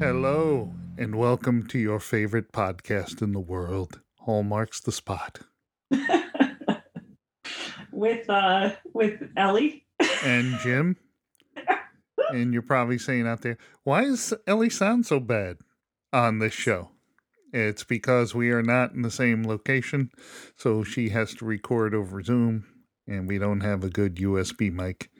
Hello, and welcome to your favorite podcast in the world, Hallmarks the Spot. with Ellie. And Jim, and you're probably saying out there, why does Ellie sound so bad on this show? It's because we are not in the same location, so she has to record over Zoom, and we don't have a good USB mic.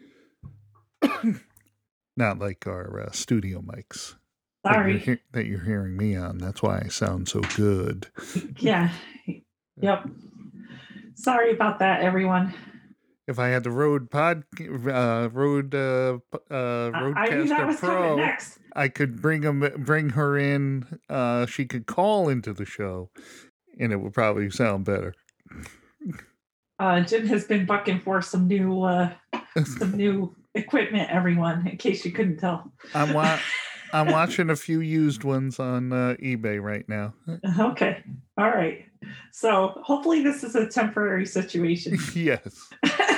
Not like our studio mics. Sorry. That you're hearing me on. That's why I sound so good. Yeah. Yep. Sorry about that, everyone. If I had the Rodecaster Pro, I could bring her in. She could call into the show, and it would probably sound better. Jim has been bucking for some new equipment, everyone, in case you couldn't tell. I'm watching a few used ones on eBay right now. Okay. All right. So hopefully this is a temporary situation. Yes.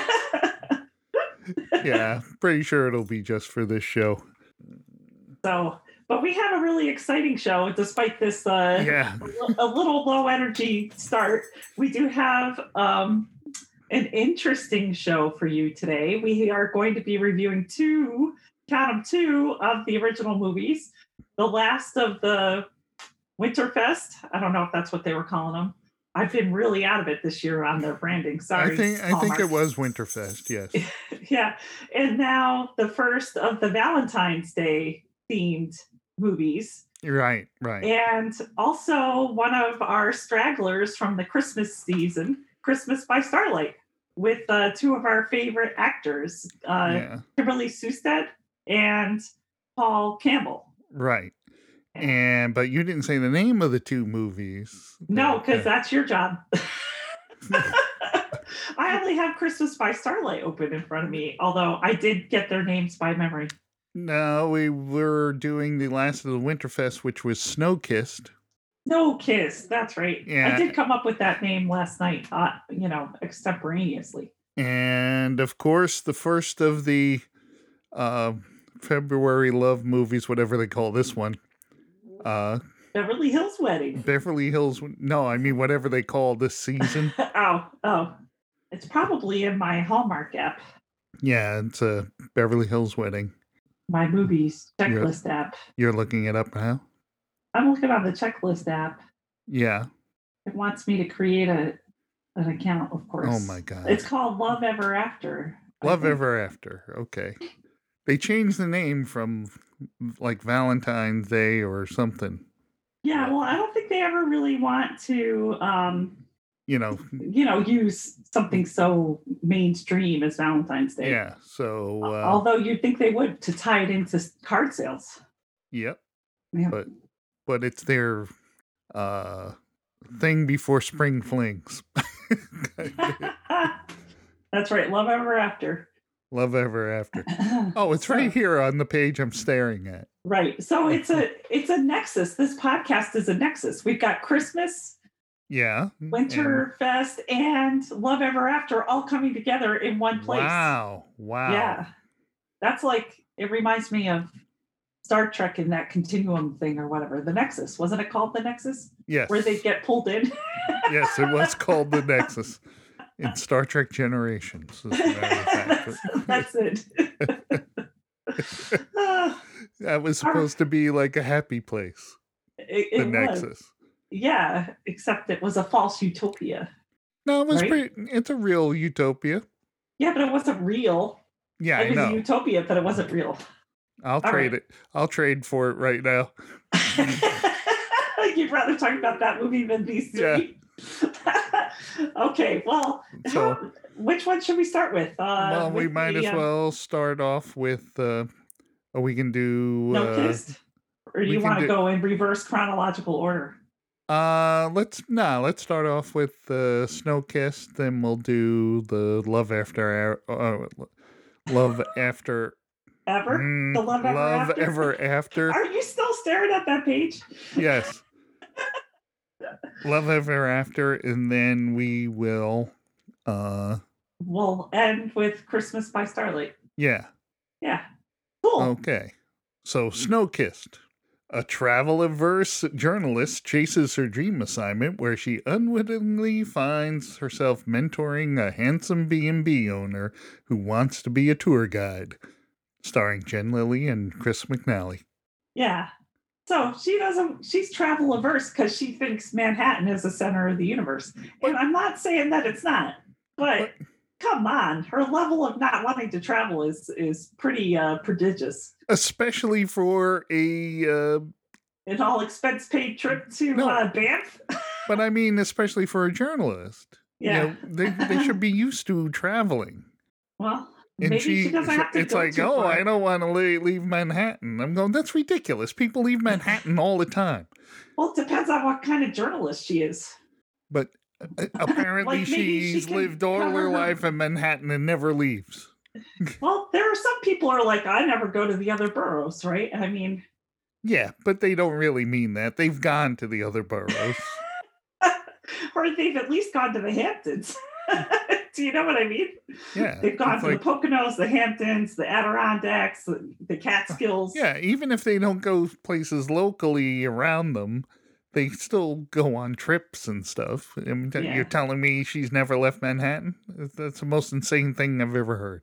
Yeah, pretty sure it'll be just for this show. So, but we have a really exciting show, despite this a little low energy start. We do have an interesting show for you today. We are going to be reviewing two of the original movies. The last of the Winterfest. I don't know if that's what they were calling them. I've been really out of it this year on their branding. Sorry. I think it was Winterfest, yes. Yeah. And now the first of the Valentine's Day themed movies. Right. And also one of our stragglers from the Christmas season, Christmas by Starlight, with two of our favorite actors, Kimberly Sustad and Paul Campbell. Right. But you didn't say the name of the two movies. No, because that's your job. I only have Christmas by Starlight open in front of me, although I did get their names by memory. No, we were doing the last of the Winterfest, which was Snow-Kissed. Snow-Kissed, that's right. Yeah. I did come up with that name last night, extemporaneously. And, of course, the first of the February love movies, whatever they call this one. Beverly Hills Wedding. Whatever they call this season. Oh. It's probably in my Hallmark app. Yeah, it's a Beverly Hills Wedding. My movies checklist app. You're looking it up now? I'm looking on the checklist app. Yeah. It wants me to create an account, of course. Oh, my God. It's called Love Ever After. Love Ever After. Okay. They changed the name from like Valentine's Day or something. Yeah, well, I don't think they ever really want to, use something so mainstream as Valentine's Day. Yeah, so... although you'd think they would to tie it into card sales. Yep. Yeah. But it's their thing before spring flings. That's right, Love Ever After. Love Ever After. Oh, it's right here on the page I'm staring at. Right. So it's a nexus. This podcast is a nexus. We've got Christmas, Winterfest, and Love Ever After all coming together in one place. Wow. Yeah. That's like, it reminds me of Star Trek in that continuum thing or whatever. The Nexus. Wasn't it called the Nexus? Yes. Where they get pulled in? Yes, it was called the Nexus. In Star Trek Generations. That's it. That was supposed to be like a happy place. The Nexus. Was. Yeah, except it was a false utopia. No, it was it's a real utopia. Yeah, but it wasn't real. Yeah, it was a utopia, but it wasn't real. I'll trade it. I'll trade for it right now. You'd rather talk about that movie than these three? Yeah. Okay, well, which one should we start with? We might as well start off with, we can do... Snow-Kissed? Or do you want to go in reverse chronological order? Let's start off with Snow-Kissed, then we'll do the Love After... Love After... Ever? The Love Ever After? Are you still staring at that page? Yes. Love Ever After, and then we will... We'll end with Christmas by Starlight. Yeah. Yeah. Cool. Okay. So, Snow-Kissed. A travel-averse journalist chases her dream assignment where she unwittingly finds herself mentoring a handsome B&B owner who wants to be a tour guide. Starring Jen Lilly and Chris McNally. Yeah. So she's travel averse because she thinks Manhattan is the center of the universe. And I'm not saying that it's not, but come on, her level of not wanting to travel is pretty prodigious. Especially for an all expense paid trip to Banff. But I mean, especially for a journalist. Yeah. They should be used to traveling. Well, and maybe she doesn't have to. It's like, oh, I don't want to leave Manhattan. I'm going, that's ridiculous. People leave Manhattan all the time. Well, it depends on what kind of journalist she is. But apparently she's lived all her life in Manhattan and never leaves. Well, there are some people who are like, I never go to the other boroughs, right? I mean... Yeah, but they don't really mean that. They've gone to the other boroughs. Or they've at least gone to the Hamptons. Do you know what I mean? Yeah. They've gone to the Poconos, the Hamptons, the Adirondacks, the Catskills. Yeah, even if they don't go places locally around them, they still go on trips and stuff. You're telling me she's never left Manhattan? That's the most insane thing I've ever heard.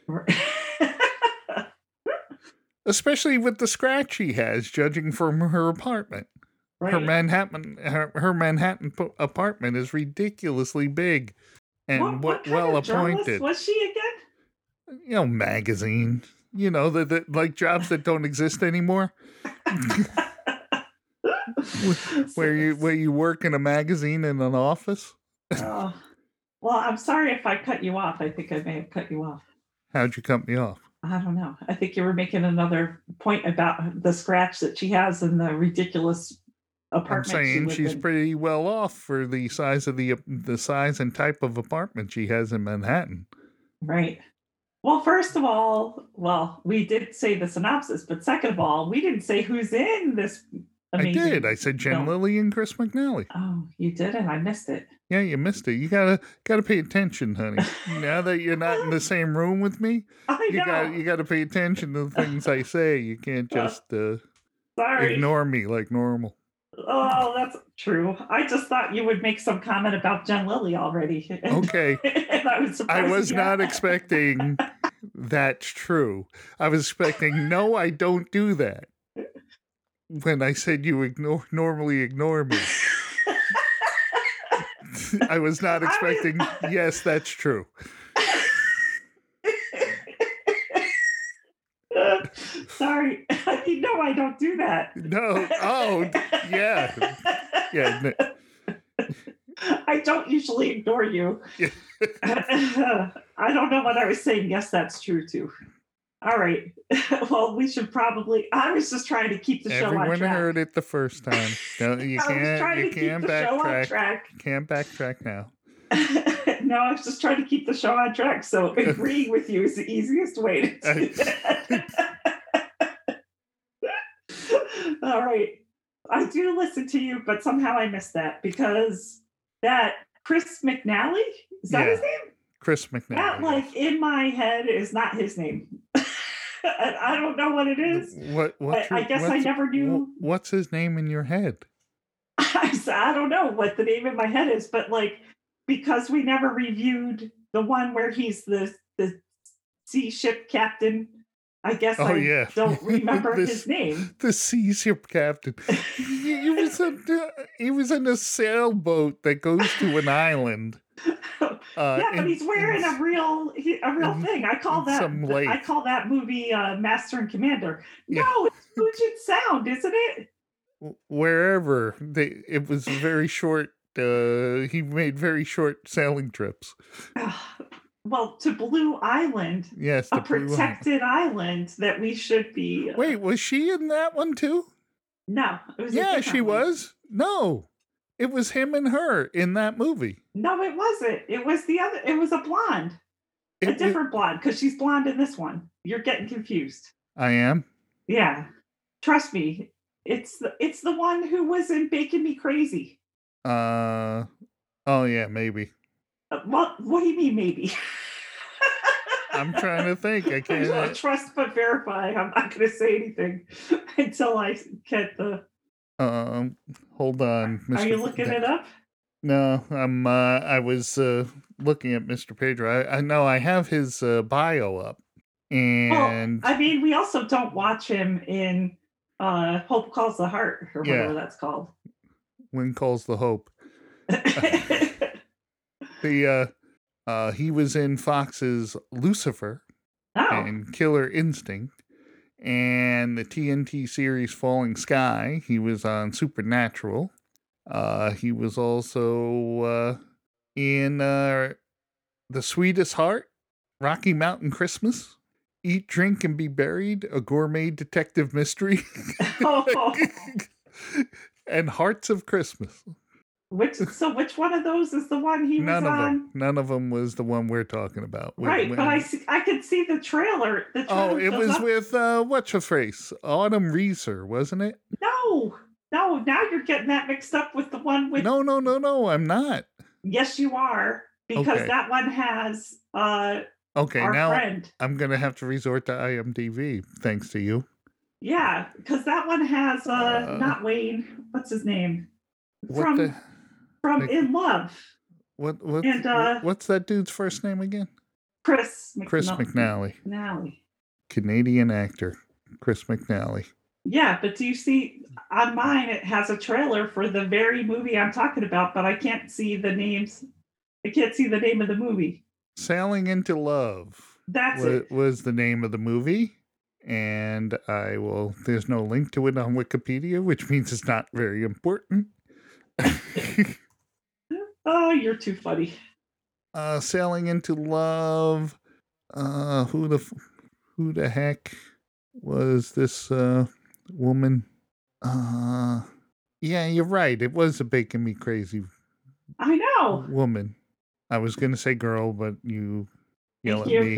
Especially with the scratch she has, judging from her apartment. Right. Her Manhattan apartment is ridiculously big and what well appointed. Was she again? Magazine. The like jobs that don't exist anymore. where you work in a magazine in an office. Well, I'm sorry if I cut you off. I think I may have cut you off. How'd you cut me off? I don't know. I think you were making another point about the scratch that she has in the ridiculous apartment. I'm saying she's pretty well off for the size of the size and type of apartment she has in Manhattan. Right. Well, first of all, we did say the synopsis, but second of all, we didn't say who's in this amazing I did. I said Jen Lilly and Chris McNally. Oh, you did, and I missed it. Yeah, you missed it. You gotta pay attention, honey. Now that you're not in the same room with me, you gotta pay attention to the things I say. You can't just ignore me like normal. Oh, that's true. I just thought you would make some comment about Jen Lilly already. Okay. And I was not expecting that's true. I was expecting, no, I don't do that. When I said you normally ignore me. I was not expecting, yes, that's true. Sorry. No, I don't do that. No. Oh, yeah. Yeah. I don't usually ignore you. I don't know what I was saying. Yes, that's true, too. All right. Well, we should probably... I was just trying to keep the show on track. Everyone heard it the first time. No, you can't backtrack. You can't backtrack now. No, I was just trying to keep the show on track. So agreeing with you is the easiest way to do that. All right. I do listen to you, but somehow I missed that because that Chris McNally, is that his name? Chris McNally. That, in my head, is not his name. I don't know what it is. I guess I never knew. What's his name in your head? I don't know what the name in my head is, but because we never reviewed the one where he's the sea ship captain, I guess don't remember his name. The sea ship captain. He was in a sailboat that goes to an island. But he's wearing a real thing. I call that movie Master and Commander. No, it's Puget Sound, isn't it? Wherever it was very short. He made very short sailing trips. Well, to Blue Island. Yes, a protected island that we should be. Wait, was she in that one too? No, it was. Yeah, she was. No. It was him and her in that movie. No, it wasn't. It was the other. It was a blonde. A different blonde, because she's blonde in this one. You're getting confused. I am? Yeah. Trust me. It's the one who was in Baking Me Crazy. Oh, yeah, maybe. What do you mean, maybe? I'm trying to think. I can't. Trust but verify. I'm not going to say anything until I get the. Hold on, Mr. Are you looking it up? No, I was looking at Mr. Pedro. I know I have his bio up, and well, I mean, we also don't watch him in Hope Calls the Heart or whatever that's called. When Calls the Hope. He was in Fox's Lucifer and Killer Instinct, and the TNT series Falling Sky. He was on Supernatural. He was also in The Sweetest Heart, Rocky Mountain Christmas, Eat, Drink, and Be Buried, a gourmet detective mystery, and Hearts of Christmas. Which one of those is the one he was on? None of them was the one we're talking about. Right, but I could see the trailer. It was with what's her face? Autumn Reeser, wasn't it? No. Now you're getting that mixed up with the one with. No, I'm not. Yes, you are, because that one has our friend. I'm gonna have to resort to IMDb, thanks to you. Yeah, because that one has not Wayne. What's his name? From In Love. What's that dude's first name again? Chris McNally. McNally. Canadian actor, Chris McNally. Yeah, but do you see on mine? It has a trailer for the very movie I'm talking about, but I can't see the names. I can't see the name of the movie. Sailing into Love. Was the name of the movie, and there's no link to it on Wikipedia, which means it's not very important. Oh, you're too funny. Sailing into Love. Who the heck was this woman? Yeah, you're right. It was a Bacon Me Crazy. I know. Woman. I was gonna say girl, but you yell at me.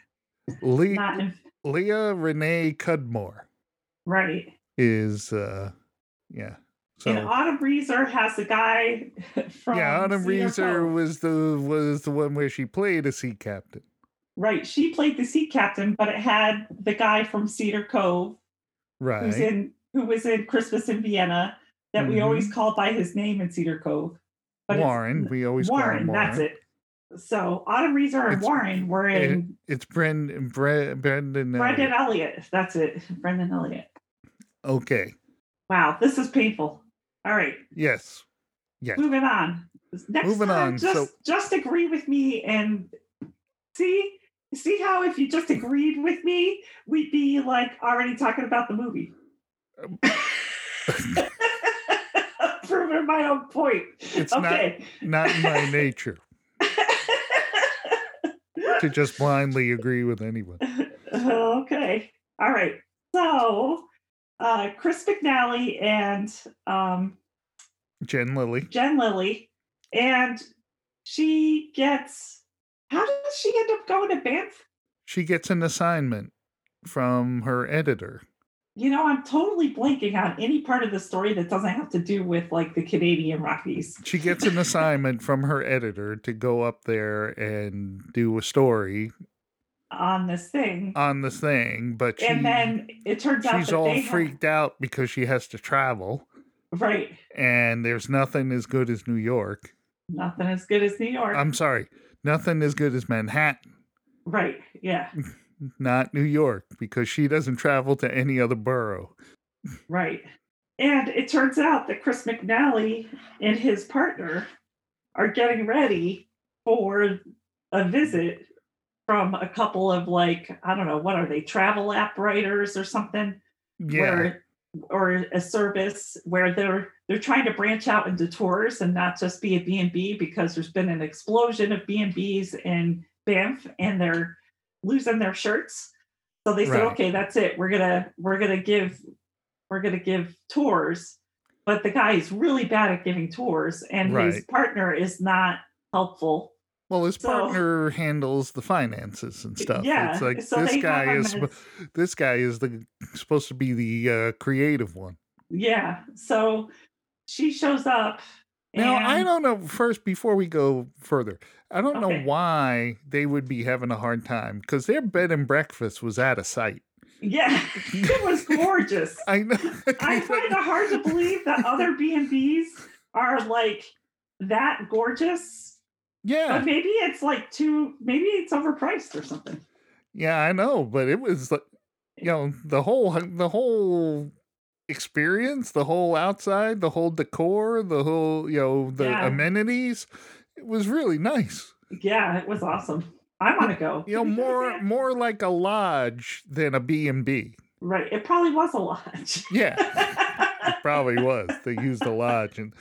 Leah Renee Cudmore. Right. Is yeah. So, and Autumn Reeser has the guy from Autumn Reeser was the one where she played a sea captain. Right, she played the sea captain, but it had the guy from Cedar Cove, right, who was in Christmas in Vienna, that we always call by his name in Cedar Cove. But Warren, we always call him Warren. That's it. So Autumn Reeser and Warren were in. It's Brendan Elliott. That's it, Brendan Elliott. Okay. Wow, this is painful. All right. Yes. Moving on. Next time, just agree with me and see how if you just agreed with me, we'd be like already talking about the movie. Proving my own point. It's not in my nature to just blindly agree with anyone. Okay. All right. So Chris McNally and Jen Lilly, and she gets. How does she end up going to Banff? She gets an assignment from her editor. I'm totally blanking on any part of the story that doesn't have to do with like the Canadian Rockies. She gets an assignment from her editor to go up there and do a story on this thing, but then it turns out she's all freaked out because she has to travel. Right. And there's nothing as good as New York. Nothing as good as New York. I'm sorry. Nothing as good as Manhattan. Right. Yeah. Not New York, because she doesn't travel to any other borough. Right. And it turns out that Chris McNally and his partner are getting ready for a visit from a couple of like, I don't know, what are they, travel app writers or something? Yeah. Or a service where they're trying to branch out into tours and not just be a B&B, because there's been an explosion of B&Bs in Banff and they're losing their shirts. So they said, okay, that's it. We're gonna give tours, but the guy is really bad at giving tours, and his partner is not helpful. Well, his partner handles the finances and stuff. Yeah, it's like so this guy is supposed to be the creative one. Yeah. So she shows up Now, I don't know, first, before we go further, I don't know Okay. why they would be having a hard time, because their bed and breakfast was out of sight. Yeah, it was gorgeous. I know. I find it hard to believe that other B&Bs are like that gorgeous. Yeah. But maybe it's like maybe it's overpriced or something. Yeah, I know, but it was like, the whole experience, the whole outside, the whole decor, the whole, the amenities, it was really nice. Yeah, it was awesome. I want to go. More like a lodge than a B&B. Right. It probably was a lodge. Yeah. It probably was. They used a lodge, and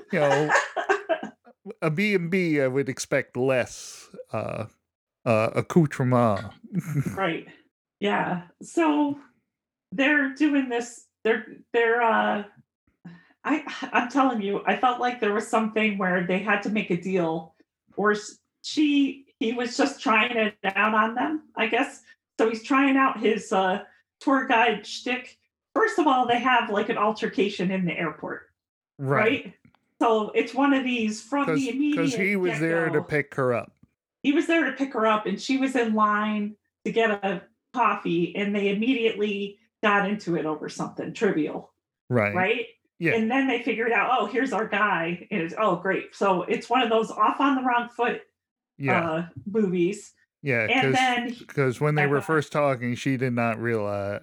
a B&B, I would expect less accoutrement. Right. Yeah. So they're doing this. I'm telling you, I felt like there was something where they had to make a deal, or he was just trying it out on them, I guess. So he's trying out his tour guide shtick. First of all, they have like an altercation in the airport, right? So it's one of these from the immediate, because he was there to pick her up. He was there to pick her up, and she was in line to get a coffee, and they immediately got into it over something trivial. Right? Yeah. And then they figured out, oh, here's our guy. And it's, oh, great. So it's one of those off on the wrong foot movies. Yeah, because when they were first talking, they did not realize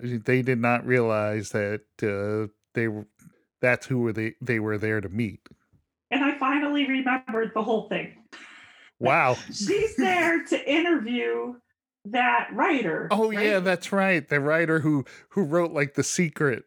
that that's who they were there to meet. And I finally remembered the whole thing. Wow. She's there to interview that writer. Oh, right? Yeah, that's right. The writer who wrote like The Secret.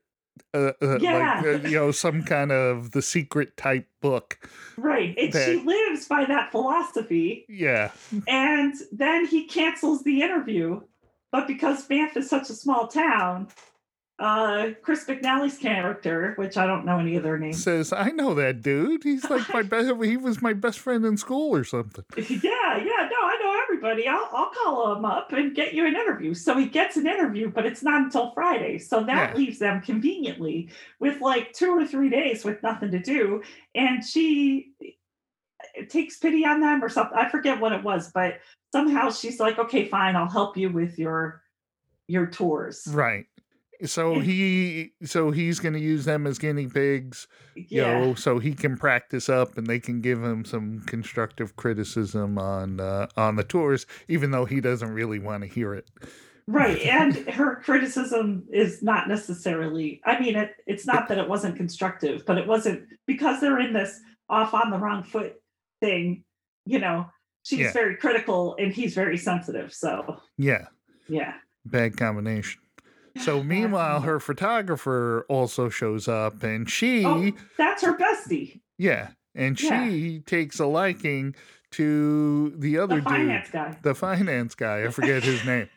Some kind of The Secret type book. Right. And she lives by that philosophy. Yeah. And then he cancels the interview. But because Banff is such a small town, Chris McNally's character, which I don't know any of their names, says, I know that dude. He's like he was my best friend in school or something. Yeah. No, I know everybody. I'll call him up and get you an interview. So he gets an interview, but it's not until Friday. So that leaves them conveniently with like 2 or 3 days with nothing to do. And she takes pity on them or something. I forget what it was, but somehow she's like, okay, fine, I'll help you with your tours. Right. So he's going to use them as guinea pigs, so he can practice up and they can give him some constructive criticism on the tours, even though he doesn't really want to hear it. Right, and her criticism is not necessarily. I mean, it's not that it wasn't constructive, but it wasn't because they're in this off on the wrong foot thing. She's very critical and he's very sensitive. So yeah, bad combination. So meanwhile, her photographer also shows up, and that's her bestie. Yeah, and she takes a liking to the other finance guy. The finance guy. I forget his name.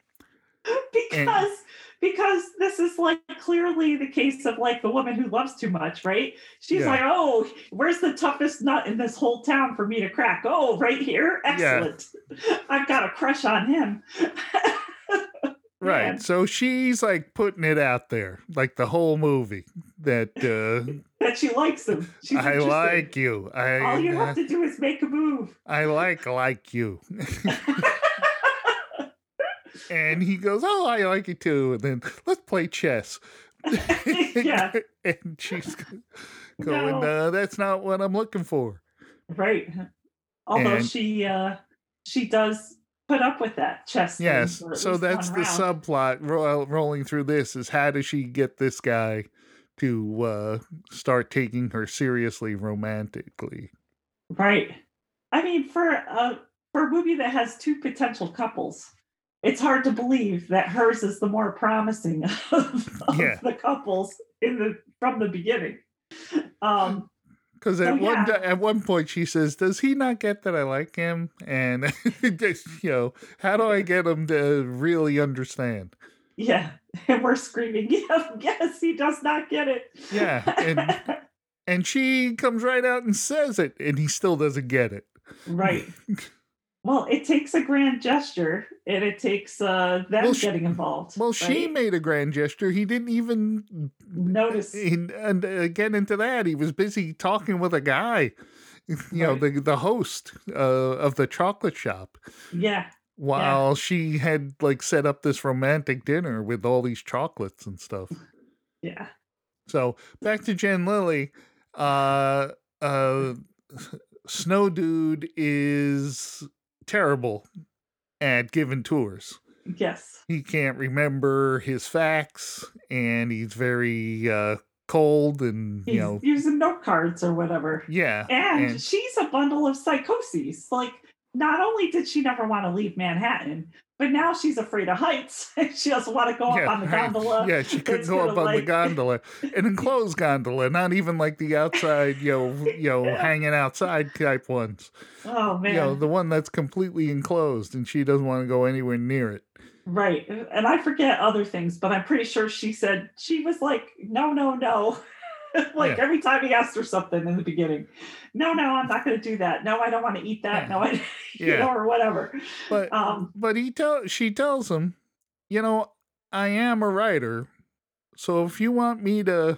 Because this is like clearly the case of like the woman who loves too much, right? She's like, oh, where's the toughest nut in this whole town for me to crack? Oh, right here. Excellent. Yeah. I've got a crush on him. Right. Man. So she's like putting it out there, like the whole movie that that she likes him. I like you. All you have to do is make a move. I like you. And he goes, oh, I like it too. And then let's play chess. Yeah. And she's going, no, that's not what I'm looking for. Right. Although she does put up with that chess. Yes. So that's the subplot rolling through this is how does she get this guy to start taking her seriously romantically? Right. I mean, for a movie that has 2 potential couples, it's hard to believe that hers is the more promising of the couples from the beginning. Because at one point she says, "Does he not get that I like him?" And how do I get him to really understand? Yeah, and we're screaming, yes, he does not get it. Yeah, and she comes right out and says it, and he still doesn't get it. Right. Well, it takes a grand gesture, and it takes them getting involved. Well, she made a grand gesture. He didn't even notice. And get into that. He was busy talking with a guy. the host of the chocolate shop. Yeah. While she had like set up this romantic dinner with all these chocolates and stuff. Yeah. So back to Jen Lilly. Snow Dude is terrible at giving tours. Yes. He can't remember his facts, and he's very cold, and he's using note cards or whatever. Yeah. And she's a bundle of psychoses. Like, not only did she never want to leave Manhattan, but now she's afraid of heights. She doesn't want to go up on the gondola. Yeah, she couldn't go up on the gondola. An enclosed gondola, not even like the outside, hanging outside type ones. Oh, man. The one that's completely enclosed, and she doesn't want to go anywhere near it. Right. And I forget other things, but I'm pretty sure she said, she was like, no. Every time he asked her something in the beginning, no, I'm not going to do that. No, I don't want to eat that. No, or whatever. But she tells him, I am a writer, so if you want me to,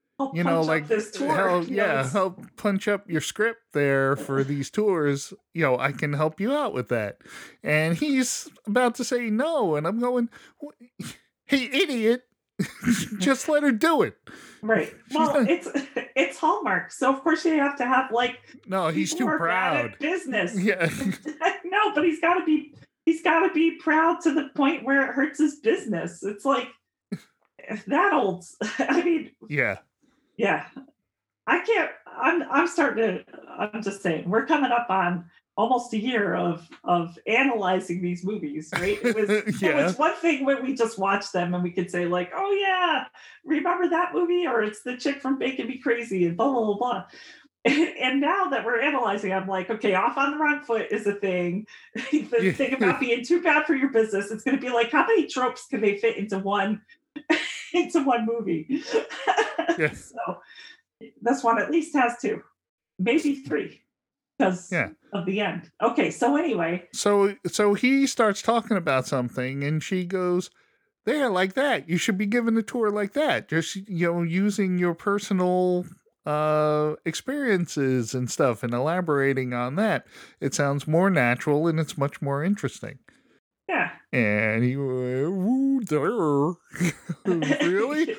help punch up your script there for these tours, I can help you out with that. And he's about to say no, and I'm going, hey, idiot. Just let her do it. Right. Well, it's Hallmark, so of course you have to have no, he's too proud. Business. Yeah. No, but he's got to be proud to the point where it hurts his business. It's like that old. I mean. Yeah. Yeah. I can't. I'm just saying we're coming up on almost a year of analyzing these movies, right? It was one thing when we just watched them and we could say like, oh yeah, remember that movie? Or it's the chick from Bacon Be Crazy and blah, blah, blah, blah. And now that we're analyzing, I'm like, okay, Off on the Wrong Foot is a thing. The thing about being too bad for your business, it's going to be like, how many tropes can they fit into one movie? Yes. So this one at least has 2, maybe 3. Because of the end. Okay, so anyway. So he starts talking about something, and she goes, there, like that. You should be given a tour like that. Just, using your personal experiences and stuff and elaborating on that. It sounds more natural, and it's much more interesting. Yeah. And he went, ooh, there. Really?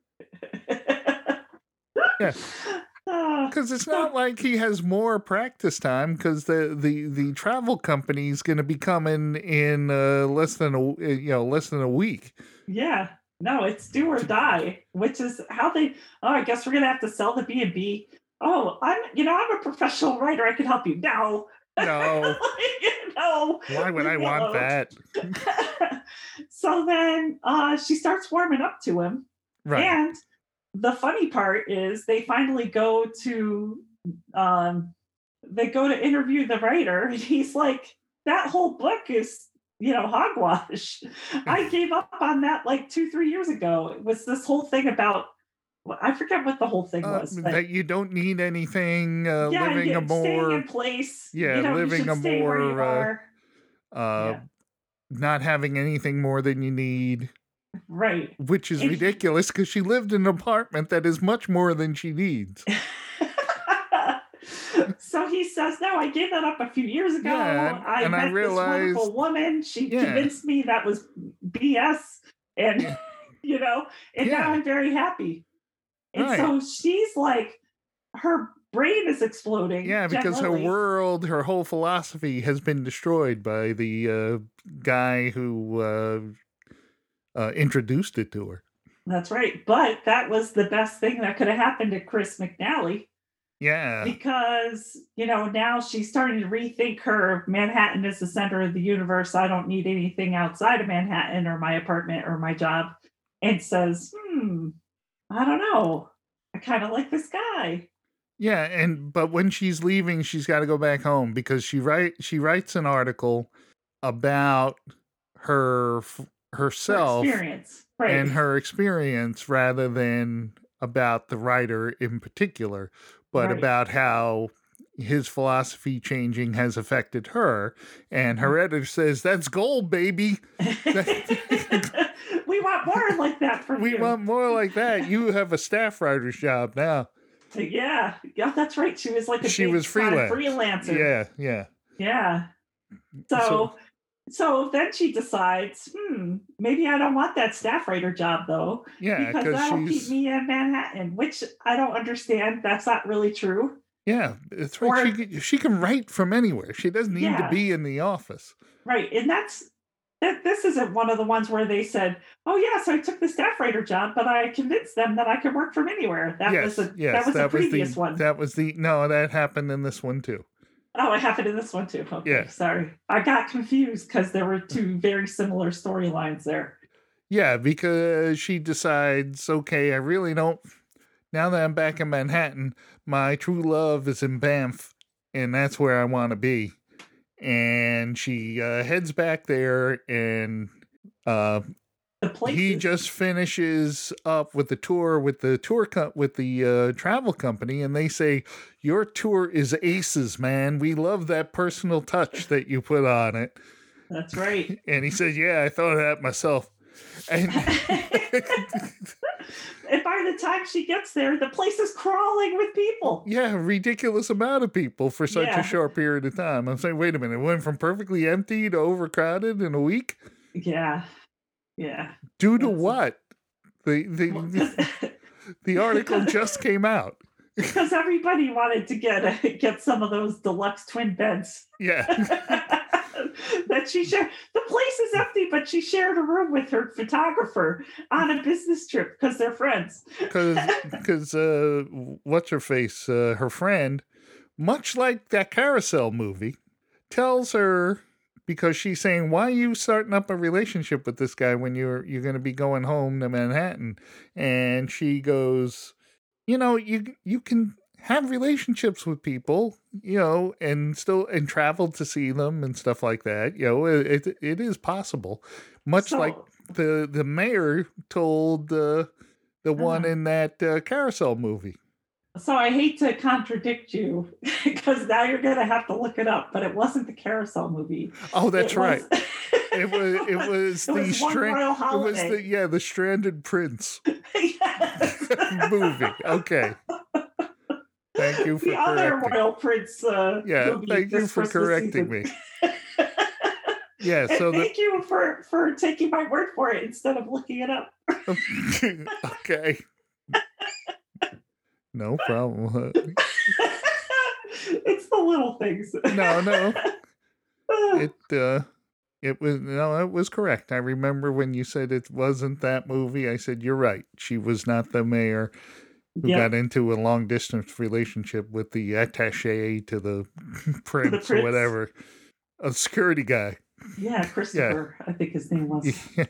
Yeah. Because it's not like he has more practice time, because the travel company is going to be coming in less than a week. Yeah, no, it's do or die, which is how they. Oh, I guess we're going to have to sell the B&B. Oh, I'm a professional writer. I can help you. No. No. Why would I want that? So then she starts warming up to him, right? And the funny part is they finally go to interview the writer, and he's like, that whole book is, hogwash. I gave up on that like 2-3 years ago. It was this whole thing about, I forget what the whole thing was. That you don't need anything, living a more... staying in place. Yeah, living a more... not having anything more than you need. Right. Which is ridiculous, because she lived in an apartment that is much more than she needs. So he says, no, I gave that up a few years ago. Yeah, I met this wonderful woman. She convinced me that was BS. And, now I'm very happy. And so she's like, her brain is exploding. Yeah, because her world, her whole philosophy has been destroyed by the guy who... introduced it to her. That's right. But that was the best thing that could have happened to Chris McNally. Yeah. Because, now she's starting to rethink her Manhattan is the center of the universe. I don't need anything outside of Manhattan or my apartment or my job. And says, I don't know. I kind of like this guy. Yeah. But when she's leaving, she's got to go back home, because she writes an article about herself and her experience, rather than about the writer in particular, but about how his philosophy changing has affected her. And her editor says, that's gold, baby. We want more like that from you. We want more like that. You have a staff writer's job now. Yeah. Yeah, that's right. She was like a She big was freelance. freelancer. Yeah, yeah. Yeah. So So then she decides, maybe I don't want that staff writer job though, yeah, because because that'll keep she's me in Manhattan, which I don't understand. That's not really true. yeah, it's right. Or She can write from anywhere. She doesn't need to yeah, be in the office. right. And this isn't one of the ones where they said, "Oh yeah, so I took the staff writer job, but I convinced them that I could work from anywhere." Yes, That was a previous one. That was the no. That happened in this one too. Oh, it happened in this one too. Okay, Yeah, sorry. I got confused because there were two very similar storylines there. yeah, because she decides, okay, I really don't. Now that I'm back in Manhattan, my true love is in Banff, and that's where I want to be. And she heads back there, and he just finishes up with the tour with the travel company, and they say, your tour is aces, man. We love that personal touch that you put on it. That's right. And he says, yeah, I thought of that myself. And and by the time she gets there, the place is crawling with people. Yeah, a ridiculous amount of people for such a short period of time. I'm saying, wait a minute, it went from perfectly empty to overcrowded in a week? Yeah. Yeah. Due to what? The article just came out. Because everybody wanted to get some of those deluxe twin beds. Yeah. That she shared. The place is empty, but she shared a room with her photographer on a business trip because they're friends. Because what's her face? Her friend, much like that Carousel movie, tells her, because she's saying, why are you starting up a relationship with this guy when you're going to be going home to Manhattan? And she goes, you can have relationships with people, and travel to see them and stuff like that. It is possible. Much like the mayor told the one in that Carousel movie. So I hate to contradict you because now you're going to have to look it up, but it wasn't the Carousel movie. Oh, that's right. It was the Stranded Prince movie. Okay. Thank you for the other Royal Prince. Thank you for correcting me. Yeah, so thank you for taking my word for it instead of looking it up. Okay. No problem. It's the little things. No. It was correct. I remember when you said it wasn't that movie. I said, you're right. She was not the mayor who got into a long distance relationship with the attaché to the prince or whatever. A security guy. Yeah, Christopher, I think his name was. Yeah.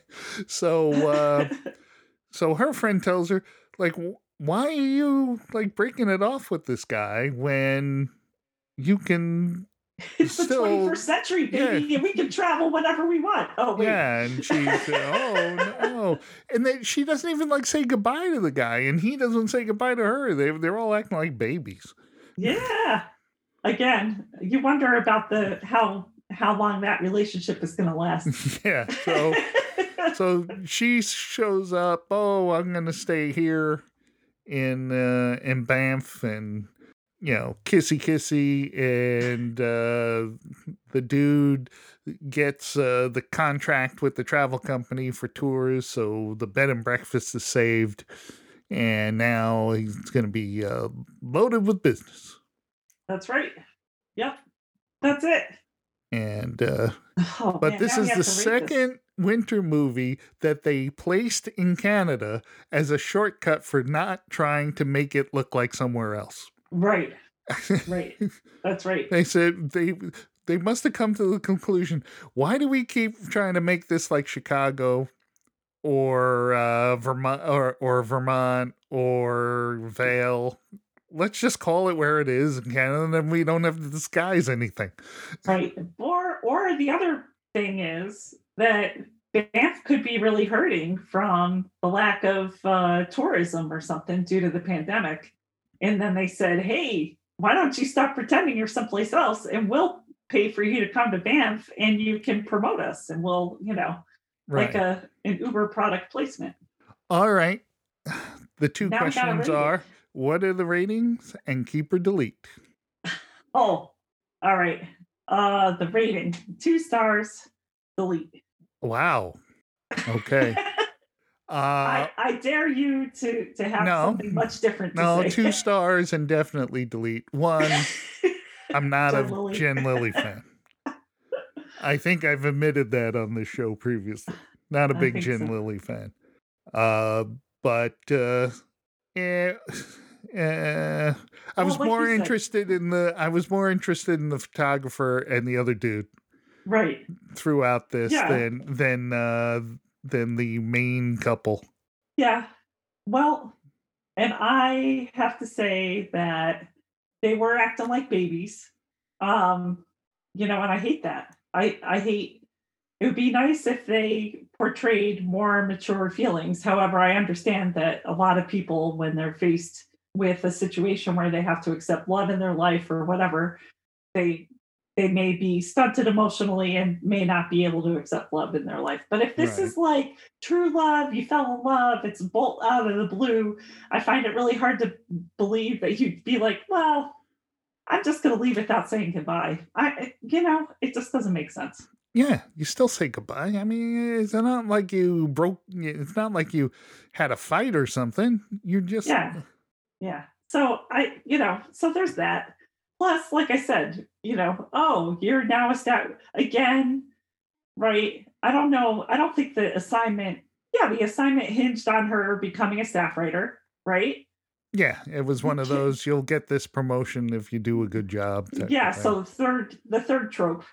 So her friend tells her, like, why are you like breaking it off with this guy when you can it's the 21st century, baby, and we can travel whenever we want. Oh, wait. Yeah, and she's, oh, no. And then she doesn't even, like, say goodbye to the guy, and he doesn't say goodbye to her. They're all acting like babies. Yeah. Again, you wonder about how long that relationship is going to last. Yeah, so she shows up, I'm going to stay here in Banff, and kissy, and the dude gets the contract with the travel company for tours, so the bed and breakfast is saved, and now he's going to be loaded with business. That's right. Yep, that's it. And but this is the second winter movie that they placed in Canada as a shortcut for not trying to make it look like somewhere else. Right. That's right. They said they must have come to the conclusion, why do we keep trying to make this like Chicago or Vermont or Vermont or Vail? Let's just call it where it is in Canada, and then we don't have to disguise anything. Right. Or the other thing is that Banff could be really hurting from the lack of tourism or something due to the pandemic. And then they said, hey, why don't you stop pretending you're someplace else, and we'll pay for you to come to Banff and you can promote us, and we'll, like an Uber product placement. All right. The two questions are, What are the ratings and keep or delete? Oh, all right. The rating 2 stars, delete. Wow. Okay. I dare you to have No. something much different to No, say. 2 stars and definitely delete. 1, I'm not Jen a Lilly. Jen Lilly fan. I think I've admitted that on this show previously. Not a big Jen Lilly fan. But yeah, I was like more you said. interested in the photographer and the other dude Right. throughout this Yeah. than the main couple. Yeah. Well, and I have to say that they were acting like babies. You know, and I hate that. I hate it would be nice if they portrayed more mature feelings. However, I understand that a lot of people, when they're faced with a situation where they have to accept love in their life or whatever, they they may be stunted emotionally and may not be able to accept love in their life. But if this Right. is like true love, you fell in love, it's bolt out of the blue, I find it really hard to believe that you'd be like, well, I'm just going to leave without saying goodbye. It just doesn't make sense. Yeah, you still say goodbye. I mean, it's not like you broke. It's not like you had a fight or something. You just Yeah. Yeah. So so there's that. Plus, like I said, oh, you're now a staff again, right? I don't know. I don't think the assignment hinged on her becoming a staff writer, right? yeah. It was one of those. You'll get this promotion if you do a good job. Yeah. So the third trope.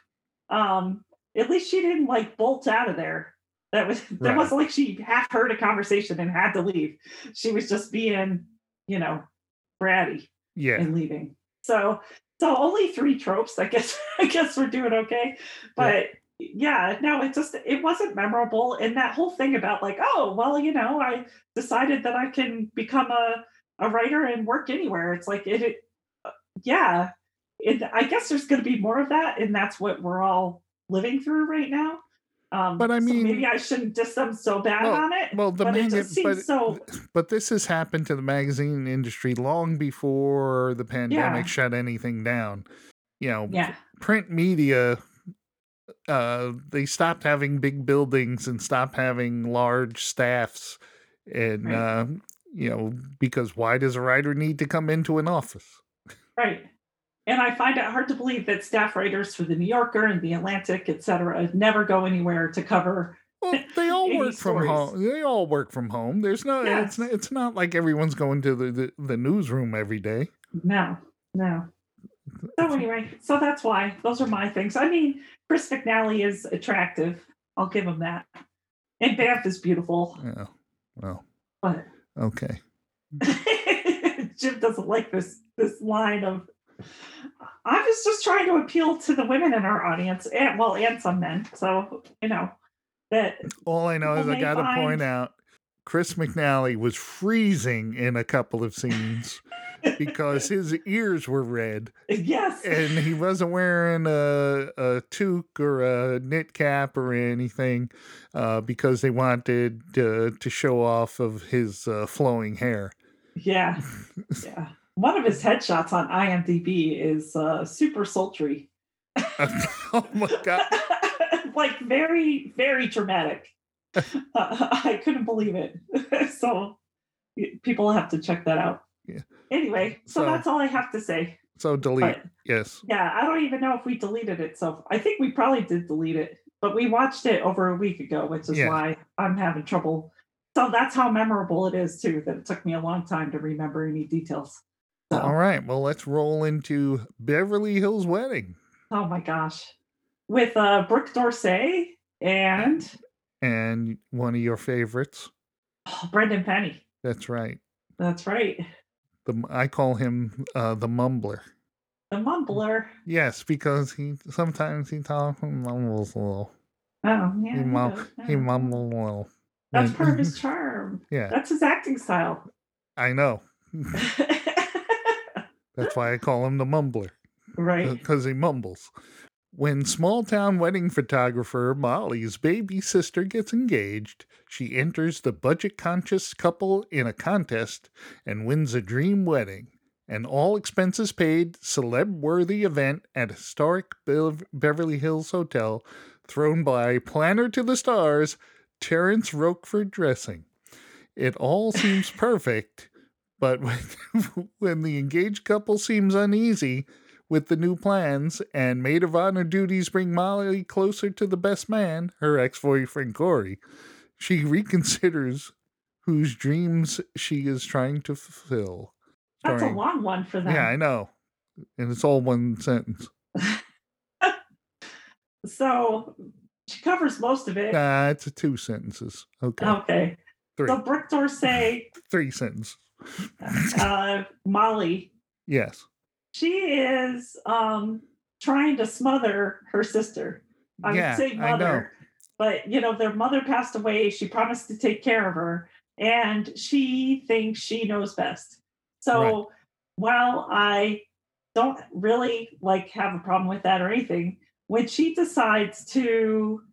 At least she didn't like bolt out of there. That wasn't like she half heard a conversation and had to leave. She was just being, bratty and leaving. So only 3 tropes. I guess we're doing okay. But no, it wasn't memorable. And that whole thing about like, oh, well, I decided that I can become a writer and work anywhere. It's like yeah. I guess there's going to be more of that, and that's what we're all living through right now. But I mean, so maybe I shouldn't diss them so bad on it. Well, so. But this has happened to the magazine industry long before the pandemic shut anything down. Print media. They stopped having big buildings and stopped having large staffs, and because why does a writer need to come into an office? Right. And I find it hard to believe that staff writers for the New Yorker and the Atlantic, et cetera, never go anywhere to cover. Well, they all work from home. They all work from home. There's no. Yes. It's not like everyone's going to the newsroom every day. No. So anyway, so that's why those are my things. I mean, Chris McNally is attractive. I'll give him that. And Banff is beautiful. Yeah. Well. But okay. Jim doesn't like this line of. I was just trying to appeal to the women in our audience, and some men. So that. All I know is I got to point out, Chris McNally was freezing in a couple of scenes because his ears were red. Yes, and he wasn't wearing a toque or a knit cap or anything because they wanted to show off of his flowing hair. Yeah. One of his headshots on IMDb is super sultry. Oh my God. Like very, very dramatic. I couldn't believe it. So people have to check that out. Yeah. Anyway, so that's all I have to say. So delete. Yes. Yeah, I don't even know if we deleted it. So I think we probably did delete it, but we watched it over a week ago, which is why I'm having trouble. So that's how memorable it is too, that it took me a long time to remember any details. So. All right. Well, let's roll into Beverly Hills Wedding. Oh my gosh. With Brooke Dorsey and one of your favorites. Oh, Brendan Penny. That's right. I call him the mumbler. The mumbler? Yes, because sometimes he talks and mumbles a little. Oh, yeah. He mumbles a little. That's part of his charm. Yeah. That's his acting style. I know. That's why I call him the mumbler. Right. Because he mumbles. When small town wedding photographer Molly's baby sister gets engaged, she enters the budget conscious couple in a contest and wins a dream wedding. An all expenses paid, celeb worthy event at historic Beverly Hills Hotel, thrown by planner to the stars, Terrence Roquefort Dressing. It all seems perfect, but when the engaged couple seems uneasy with the new plans and maid of honor duties bring Molly closer to the best man, her ex-boyfriend Corey, she reconsiders whose dreams she is trying to fulfill. That's a long one for them. Yeah, I know. And it's all one sentence. So she covers most of it. It's 2 sentences. Okay. Okay. 3. So Brooke Dorsey. 3 sentences. Molly. Yes. She is trying to smother her sister. I would say mother, but their mother passed away. She promised to take care of her, and she thinks she knows best. So while I don't really have a problem with that or anything, when she decides to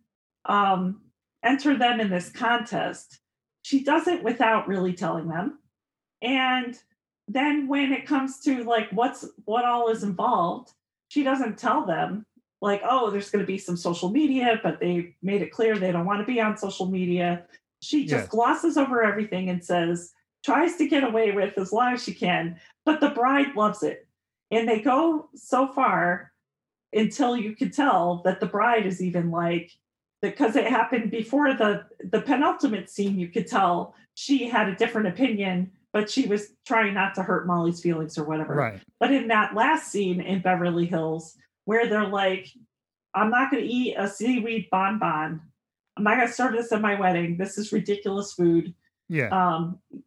enter them in this contest, she does it without really telling them. And then when it comes to what all is involved, she doesn't tell them there's going to be some social media, but they made it clear they don't want to be on social media. She just glosses over everything and tries to get away with as long as she can, but the bride loves it. And they go so far until you can tell that the bride is even because it happened before the penultimate scene, you could tell she had a different opinion, but she was trying not to hurt Molly's feelings or whatever. Right. But in that last scene in Beverly Hills, where they're I'm not going to eat a seaweed bonbon. I'm not going to serve this at my wedding. This is ridiculous food. Yeah.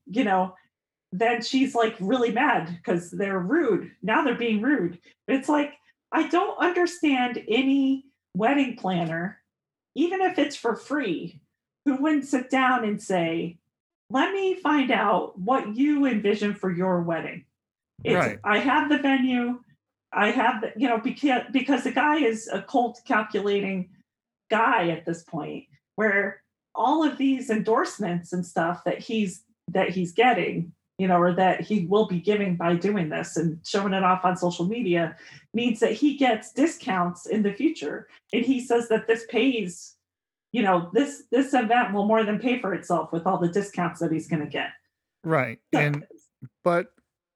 Then she's really mad because they're rude. Now they're being rude. It's I don't understand any wedding planner, even if it's for free, who wouldn't sit down and say, let me find out what you envision for your wedding. Right. I have the venue. I have, because the guy is a cold calculating guy at this point, where all of these endorsements and stuff that he's getting, or that he will be giving by doing this and showing it off on social media, means that he gets discounts in the future. And he says that this pays, this event will more than pay for itself with all the discounts that he's going to get. Right. But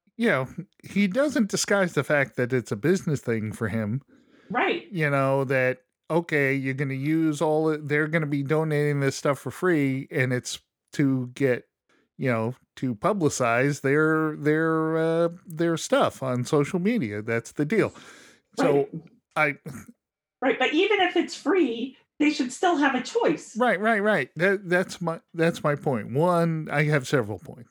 he doesn't disguise the fact that it's a business thing for him. Right. That, okay, you're going to use they're going to be donating this stuff for free, and it's to get, to publicize their stuff on social media. That's the deal. Right. So Right. But even if it's free, they should still have a choice. Right. That's my point. One, I have several points.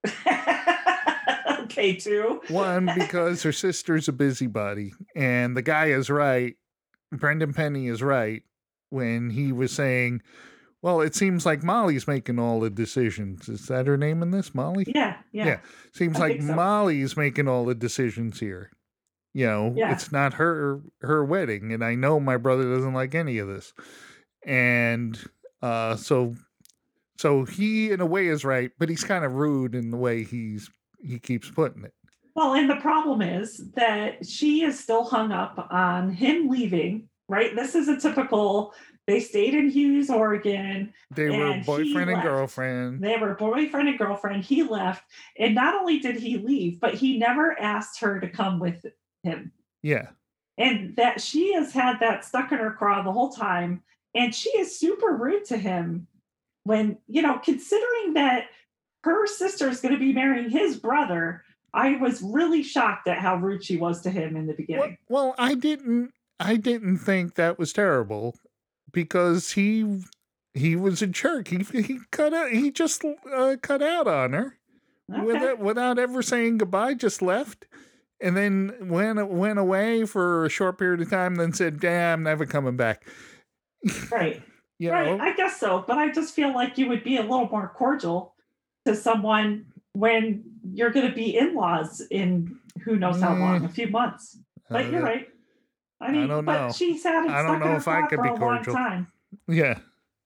Okay, 2. One, because her sister's a busybody, and the guy is right. Brendan Penny is right when he was saying, well, it seems like Molly's making all the decisions. Is that her name in this, Molly? Yeah. Seems like Molly's making all the decisions here. It's not her wedding, and I know my brother doesn't like any of this. And so he, in a way, is right, but he's kind of rude in the way he keeps putting it. Well, and the problem is that she is still hung up on him leaving, right? This is a typical, they stayed in Hughes, Oregon. They were boyfriend and girlfriend. They were boyfriend and girlfriend. He left. And not only did he leave, but he never asked her to come with him. Yeah. And that she has had that stuck in her craw the whole time. And she is super rude to him when, considering that her sister is going to be marrying his brother. I was really shocked at how rude she was to him in the beginning. Well, I didn't think that was terrible, because he was a jerk. He just cut out on her without ever saying goodbye. Just left, and then went away for a short period of time. Then said, "Damn, never coming back." Right. Right. I guess so, but I just feel like you would be a little more cordial to someone when you're going to be in-laws in who knows how long, a few months. But you're right. I mean, don't but know. she's had it I stuck don't in know her if I craw could for be a long cordial. time. Yeah.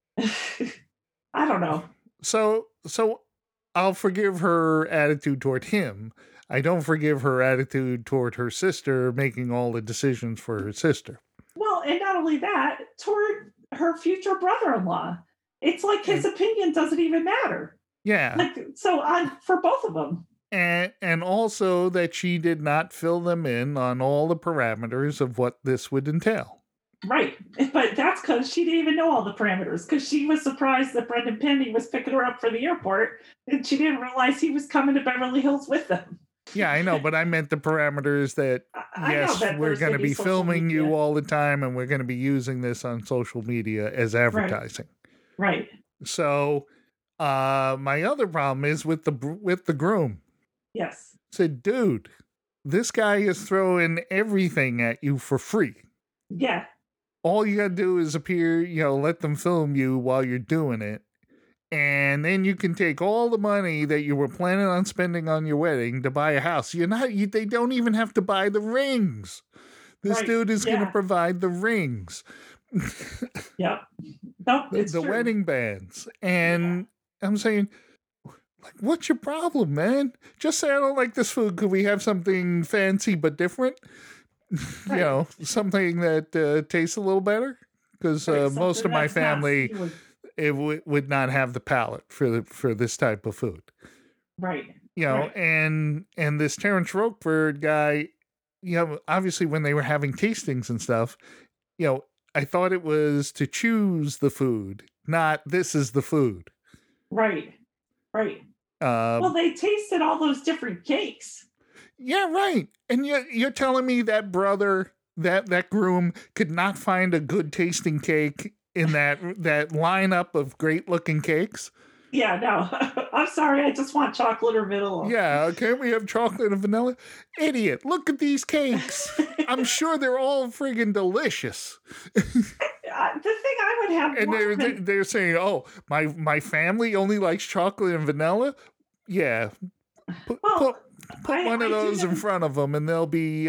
I don't know. So I'll forgive her attitude toward him. I don't forgive her attitude toward her sister making all the decisions for her sister. Well, and not only that, toward her future brother-in-law. It's like his opinion doesn't even matter. Yeah. Like, so for both of them. And also that she did not fill them in on all the parameters of what this would entail. Right. But that's because she didn't even know all the parameters, because she was surprised that Brendan Penny was picking her up for the airport, and she didn't realize he was coming to Beverly Hills with them. Yeah, I know, but I meant the parameters that, yes, we're going to be filming you all the time, and we're going to be using this on social media as advertising. Right. So my other problem is with the groom. Yes. Said, dude, this guy is throwing everything at you for free. Yeah. All you got to do is appear, let them film you while you're doing it. And then you can take all the money that you were planning on spending on your wedding to buy a house. They don't even have to buy the rings. This dude is going to provide the rings. Yep. No, it's the wedding bands. And I'm saying, like, what's your problem, man? Just say I don't like this food. Could we have something fancy but different? Right. Something that tastes a little better? Because most of my family would not have the palate for this type of food. Right. And this Terrence Roquefort guy, obviously when they were having tastings and stuff, I thought it was to choose the food, not this is the food. Right. Right. Well, they tasted all those different cakes. Yeah, right. And you're telling me that brother, that groom could not find a good tasting cake in that lineup of great looking cakes? Yeah, no. I'm sorry, I just want chocolate or vanilla. Yeah, can't we have chocolate and vanilla? Idiot, look at these cakes. I'm sure they're all friggin' delicious. The thing I would have, and they're saying, "Oh, my family only likes chocolate and vanilla." Yeah, put one of those in front of them, and they'll be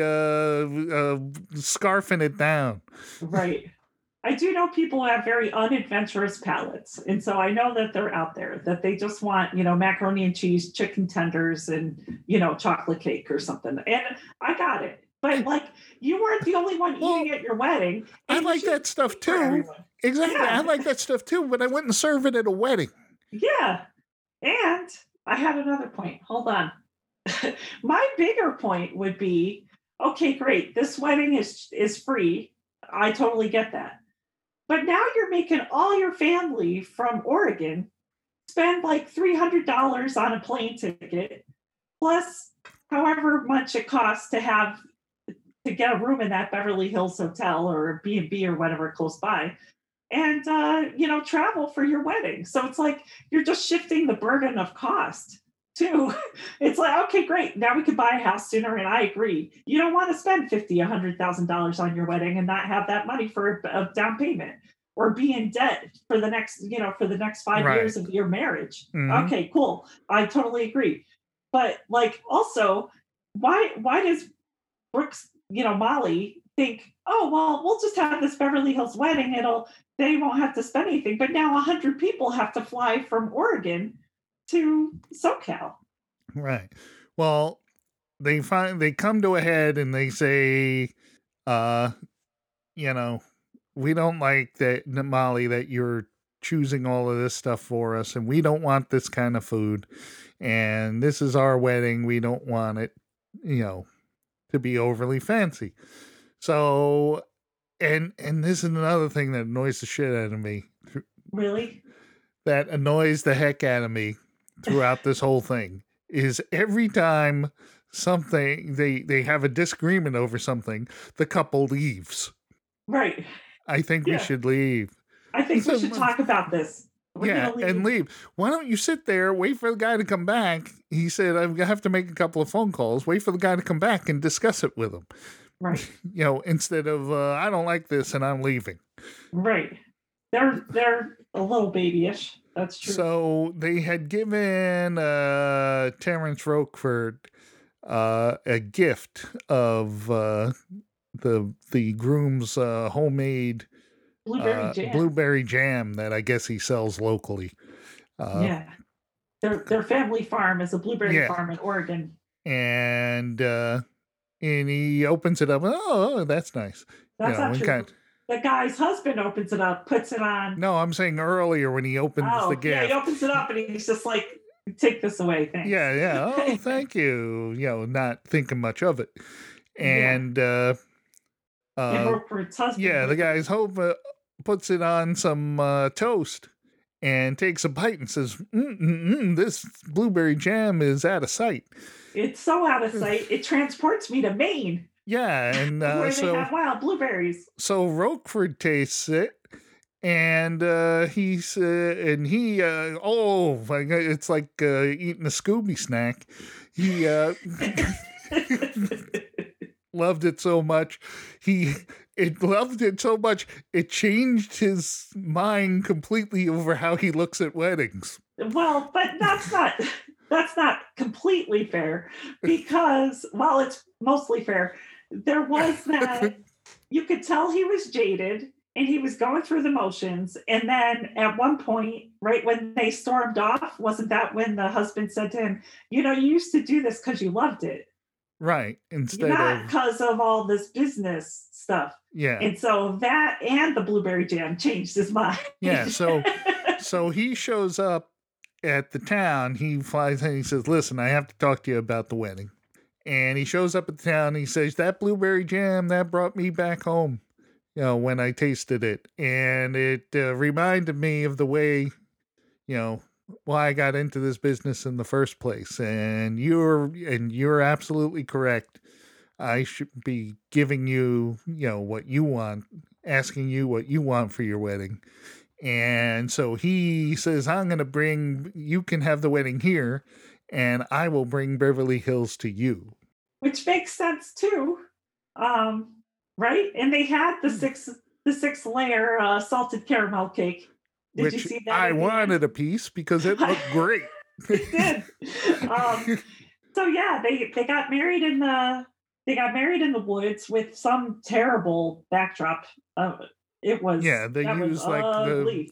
scarfing it down. Right. I do know people have very unadventurous palates, and so I know that they're out there, that they just want, macaroni and cheese, chicken tenders, and chocolate cake or something. And I got it. But like, you weren't the only one eating at your wedding. I like that stuff too. Exactly. Yeah. I like that stuff too, but I wouldn't serve it at a wedding. Yeah. And I had another point. Hold on. My bigger point would be, okay, great. This wedding is free. I totally get that. But now you're making all your family from Oregon spend like $300 on a plane ticket, plus however much it costs to get a room in that Beverly Hills hotel or B&B or whatever close by, and travel for your wedding. So it's like you're just shifting the burden of cost too. It's like, okay, great. Now we can buy a house sooner. And I agree. You don't want to spend $50,000, $100,000 on your wedding and not have that money for a down payment or be in debt for the next 5 years of your marriage. Mm-hmm. Okay, cool. I totally agree. But like, also, why does Brooks, Molly think, oh, well, we'll just have this Beverly Hills wedding. They won't have to spend anything. But now 100 people have to fly from Oregon to SoCal. Right. Well, they come to a head and they say, we don't like that, Molly, that you're choosing all of this stuff for us, and we don't want this kind of food, and this is our wedding. We don't want it, to be overly fancy. So, and this is another thing that annoys the shit out of me. Really? That annoys the heck out of me throughout this whole thing is every time something they have a disagreement over something, the couple leaves. Right. I think we should leave. I think we should talk about this. And leave. Why don't you sit there, wait for the guy to come back? He said, I have to make a couple of phone calls. Wait for the guy to come back and discuss it with him. Right. Instead of, I don't like this and I'm leaving. Right. They're a little babyish. That's true. So they had given Terrence Roquefort a gift of the groom's homemade blueberry jam that I guess he sells locally. Yeah, their family farm is a blueberry farm in Oregon, and he opens it up. Oh, that's nice. That's not true. The guy's husband opens it up, puts it on. No, I'm saying earlier when he opens the gift. Yeah, he opens it up and he's just like, take this away, thanks. Yeah. Oh, thank you. Not thinking much of it. And Roqueford's husband. Yeah, the guy's husband puts it on some toast and takes a bite and says, this blueberry jam is out of sight. It's so out of sight, it transports me to Maine. Yeah, and where they have wild blueberries. So Roqueford tastes it, and it's like eating a Scooby snack. He loved it so much. It changed his mind completely over how he looks at weddings. Well, but that's not completely fair, because while it's mostly fair, there was that you could tell he was jaded and he was going through the motions. And then at one point, right when they stormed off, wasn't that when the husband said to him, you used to do this because you loved it? Right. Not because of all this business stuff. Yeah. And so that and the blueberry jam changed his mind. Yeah. So he shows up at the town. He flies in and he says, listen, I have to talk to you about the wedding. And he shows up at the town and he says, that blueberry jam, that brought me back home, when I tasted it. And it reminded me of the way, why I got into this business in the first place. And you're absolutely correct. I should be giving you, what you want, asking you what you want for your wedding. And so he says, you can have the wedding here, and I will bring Beverly Hills to you. Which makes sense too. Right? And they had the six layer salted caramel cake. Did you see that? I wanted a piece because it looked great. It did. So yeah, they got married in the woods with some terrible backdrop. It was they used ugly.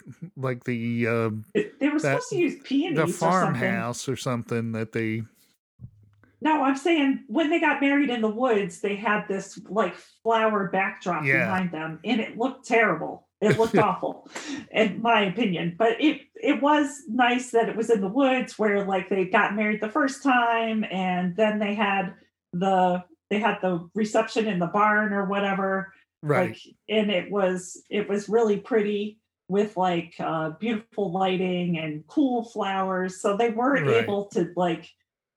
They were supposed to use peonies, the farmhouse or something that they. No, I'm saying when they got married in the woods, they had this like flower backdrop behind them, and it looked terrible. It looked awful, in my opinion. But it was nice that it was in the woods where like they got married the first time, and then they had the reception in the barn or whatever. Right. Like, and it was really pretty with like beautiful lighting and cool flowers. So they were able to like,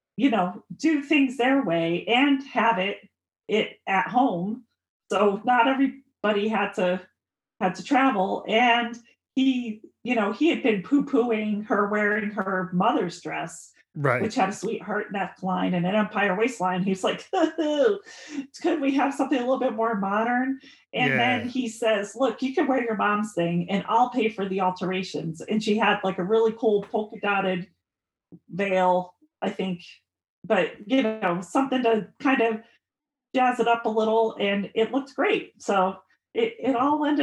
do things their way and have it at home. So not everybody had to travel. And he had been poo-pooing her wearing her mother's dress, right, which had a sweetheart neckline and an empire waistline. He's like, could we have something a little bit more modern? And then he says, look, you can wear your mom's thing and I'll pay for the alterations. And she had like a really cool polka dotted veil, I think, but something to kind of jazz it up a little, and it looked great. So it all ended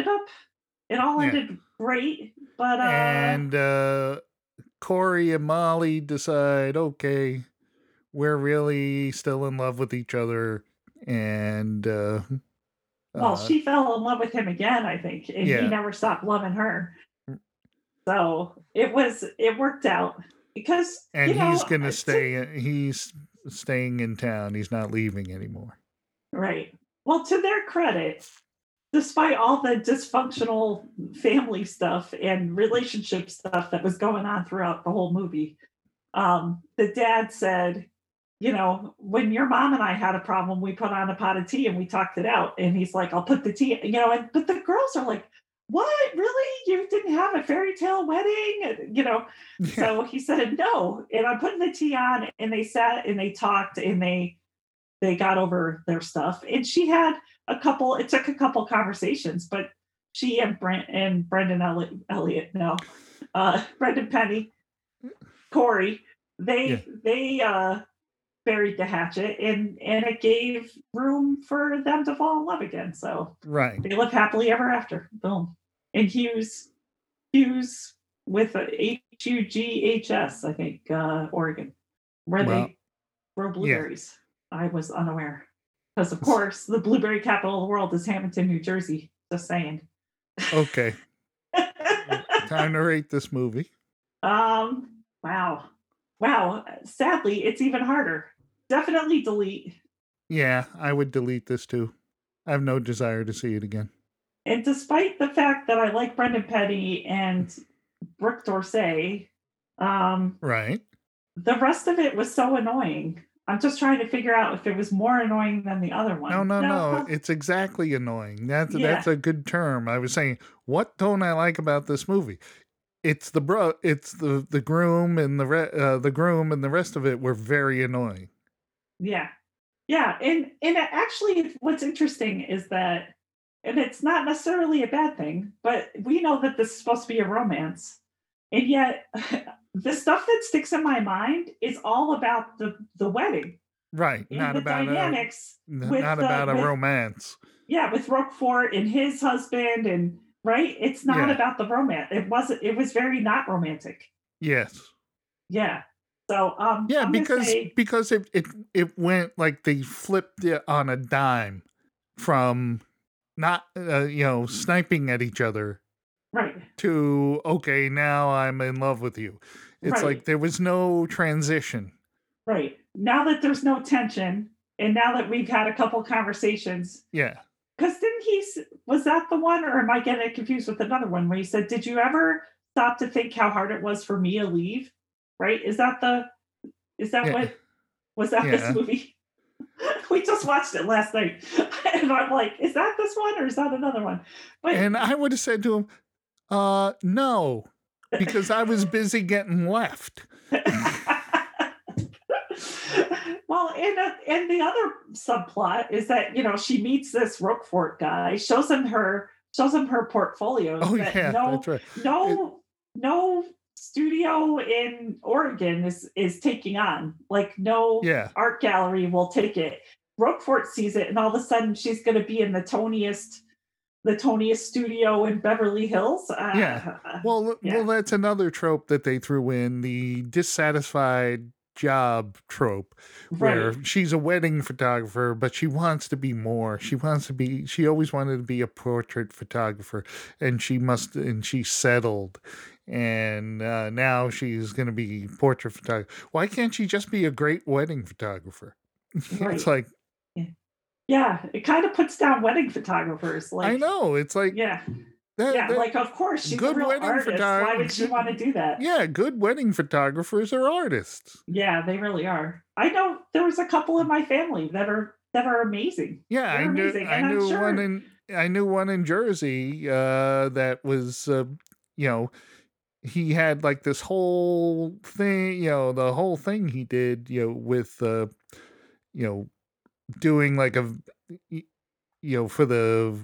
great. But and Corey and Molly decide, okay, we're really still in love with each other, and she fell in love with him again, I think, and he never stopped loving her. So it worked out. Because he's gonna stay. He's staying in town. He's not leaving anymore. Right. Well, to their credit, despite all the dysfunctional family stuff and relationship stuff that was going on throughout the whole movie, the dad said, when your mom and I had a problem, we put on a pot of tea and we talked it out. And he's like, I'll put the tea, but the girls are like, what, really? You didn't have a fairy tale wedding? So he said no, and I'm putting the tea on, and they sat and they talked and they got over their stuff. And she had it took a couple conversations, but she and Brendan Elliott, Brendan Penny, Corey, they buried the hatchet, and it gave room for them to fall in love again. So Right. they live happily ever after. Boom. And Hughes with a Hughs, I think, Oregon, where they grow blueberries. Yeah. I was unaware. Because of course the blueberry capital of the world is Hamilton, New Jersey. Just saying. Okay. Time to rate this movie. Wow. Sadly, it's even harder. Definitely delete. Yeah, I would delete this too. I have no desire to see it again. And despite the fact that I like Brendan Penny and Brooke Dorsey, right, the rest of it was so annoying. I'm just trying to figure out if it was more annoying than the other one. No. It's exactly annoying. That's a good term. I was saying, what don't I like about this movie? It's the groom and the groom and the rest of it were very annoying. Yeah, and actually, what's interesting is that, and it's not necessarily a bad thing, but we know that this is supposed to be a romance, and yet the stuff that sticks in my mind is all about the wedding, right? And not about dynamics, not about a romance. Yeah, with Roquefort and his husband, and right, it's not about the romance. It was very not romantic. Yes. Yeah. So because it went like they flipped it on a dime from not sniping at each other, right, to okay, now I'm in love with you. It's like there was no transition. Right. Now that there's no tension, and now that we've had a couple conversations. Yeah. Because was that the one, or am I getting confused with another one where he said, "Did you ever stop to think how hard it was for me to leave?" Right? Is that what was that this movie? We just watched it last night, and I'm like, "Is that this one, or is that another one?" And I would have said to him, "No," because I was busy getting left. Well, and the other subplot is that she meets this Roquefort guy, shows him her portfolio. Oh yeah, that's right. No studio in Oregon is taking on, like, no art gallery will take it. Roquefort sees it, and all of a sudden she's going to be in the toniest studio in Beverly Hills. Well, that's another trope that they threw in, the dissatisfied job trope, where she's a wedding photographer, but she wants to be more. She always wanted to be a portrait photographer, and she's settled. And now she's going to be portrait photographer. Why can't she just be a great wedding photographer? It's like, yeah, it kind of puts down wedding photographers. Like, I know, it's like, like, of course, she's a real artist. Why would she want to do that? Yeah, good wedding photographers are artists. Yeah, they really are. I know there was a couple in my family that are amazing. Yeah, I knew one in Jersey that was, he had like this whole thing, the whole thing he did, with, doing like for the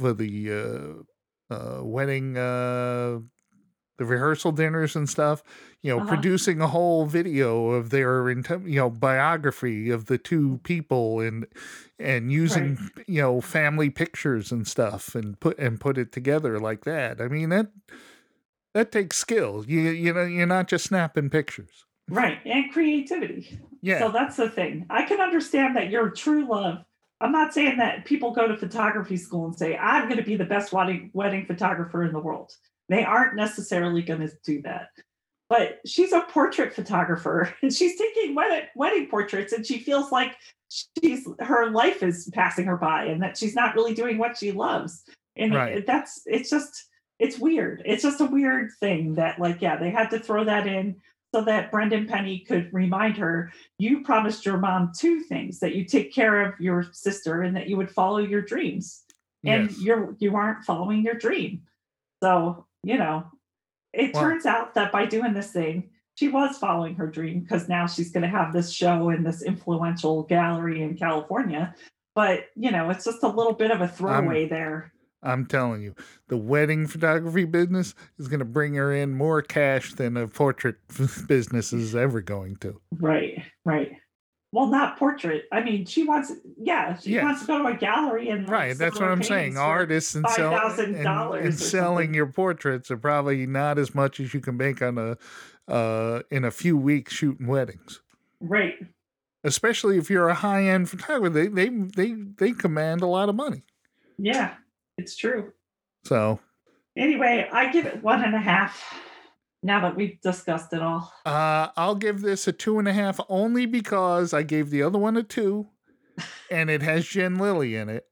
wedding, the rehearsal dinners and stuff, producing a whole video of their biography of the two people, and using family pictures and stuff, and put it together like that. I mean, that takes skill. You're not just snapping pictures. Right, and creativity. Yeah. So that's the thing. I can understand that your true love. I'm not saying that people go to photography school and say, "I'm going to be the best wedding photographer in the world." They aren't necessarily going to do that. But she's a portrait photographer, and she's taking wedding portraits, and she feels like her life is passing her by, and that she's not really doing what she loves. And it's weird. It's just a weird thing that, like, they had to throw that in so that Brendan Penny could remind her, you promised your mom two things: that you take care of your sister and that you would follow your dreams. And you aren't following your dream. So, it turns out that by doing this thing, she was following her dream, because now she's going to have this show in this influential gallery in California. But, it's just a little bit of a throwaway there. I'm telling you, the wedding photography business is going to bring her in more cash than a portrait business is ever going to. Right. Well, not portrait. I mean, she wants to go to a gallery and right. That's what I'm saying. Artists and selling your portraits are probably not as much as you can make on in a few weeks shooting weddings. Right. Especially if you're a high-end photographer, they command a lot of money. Yeah, it's true. So anyway, I give it 1.5. Now that we've discussed it all, I'll give this a 2.5 only because I gave the other one a 2, and it has Jen Lilly in it.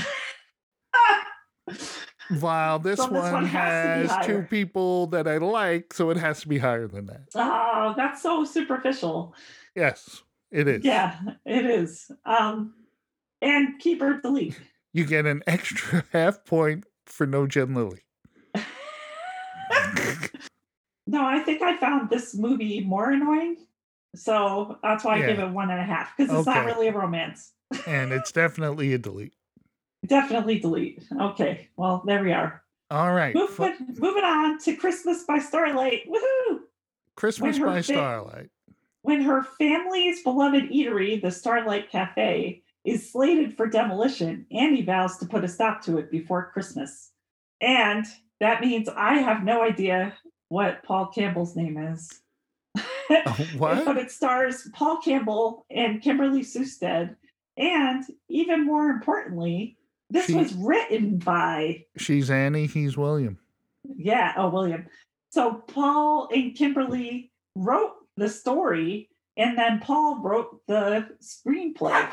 While this one has 2 people that I like, so it has to be higher than that. Oh, that's so superficial. Yes, it is. Yeah, it is. And keep or delete. You get an extra half point for no Jen Lilly. No, I think I found this movie more annoying. So that's why I give it 1.5, because it's not really a romance. And it's definitely a delete. Definitely delete. Okay, well, there we are. All right. Moving on to Christmas by Starlight. Woohoo! Christmas by Starlight. When her family's beloved eatery, the Starlight Cafe, is slated for demolition, Annie vows to put a stop to it before Christmas. And that means I have no idea what Paul Campbell's name is. What? But it stars Paul Campbell and Kimberly Sustad. And even more importantly, this was written by... She's Annie, he's William. Yeah, William. So Paul and Kimberly wrote the story, and then Paul wrote the screenplay.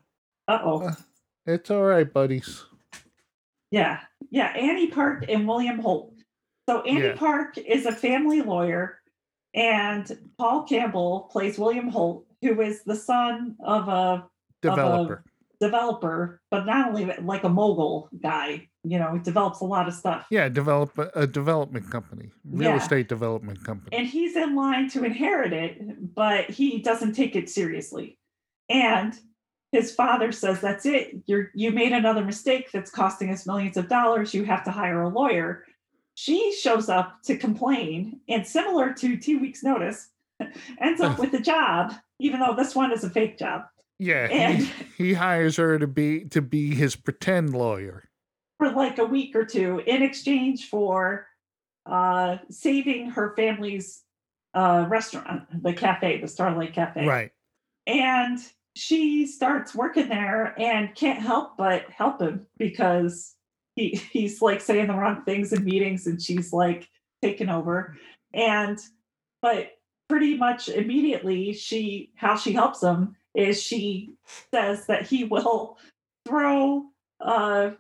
It's all right, buddies. Yeah, Annie Park and William Holt. So Annie Park is a family lawyer, and Paul Campbell plays William Holt, who is the son of a developer, but not only like a mogul guy. He develops a lot of stuff. Yeah, develop a development company, real estate development company. And he's in line to inherit it, but he doesn't take it seriously. And his father says, that's it. You made another mistake that's costing us millions of dollars. You have to hire a lawyer. She shows up to complain, and similar to 2 weeks' notice, ends up with a job, even though this one is a fake job. Yeah, and he hires her to be his pretend lawyer for like a week or two in exchange for saving her family's restaurant, the cafe, the Starlight Cafe. Right. And she starts working there and can't help but help him because he's like saying the wrong things in meetings, and she's like taking over. But pretty much immediately how she helps him is she says that he will throw a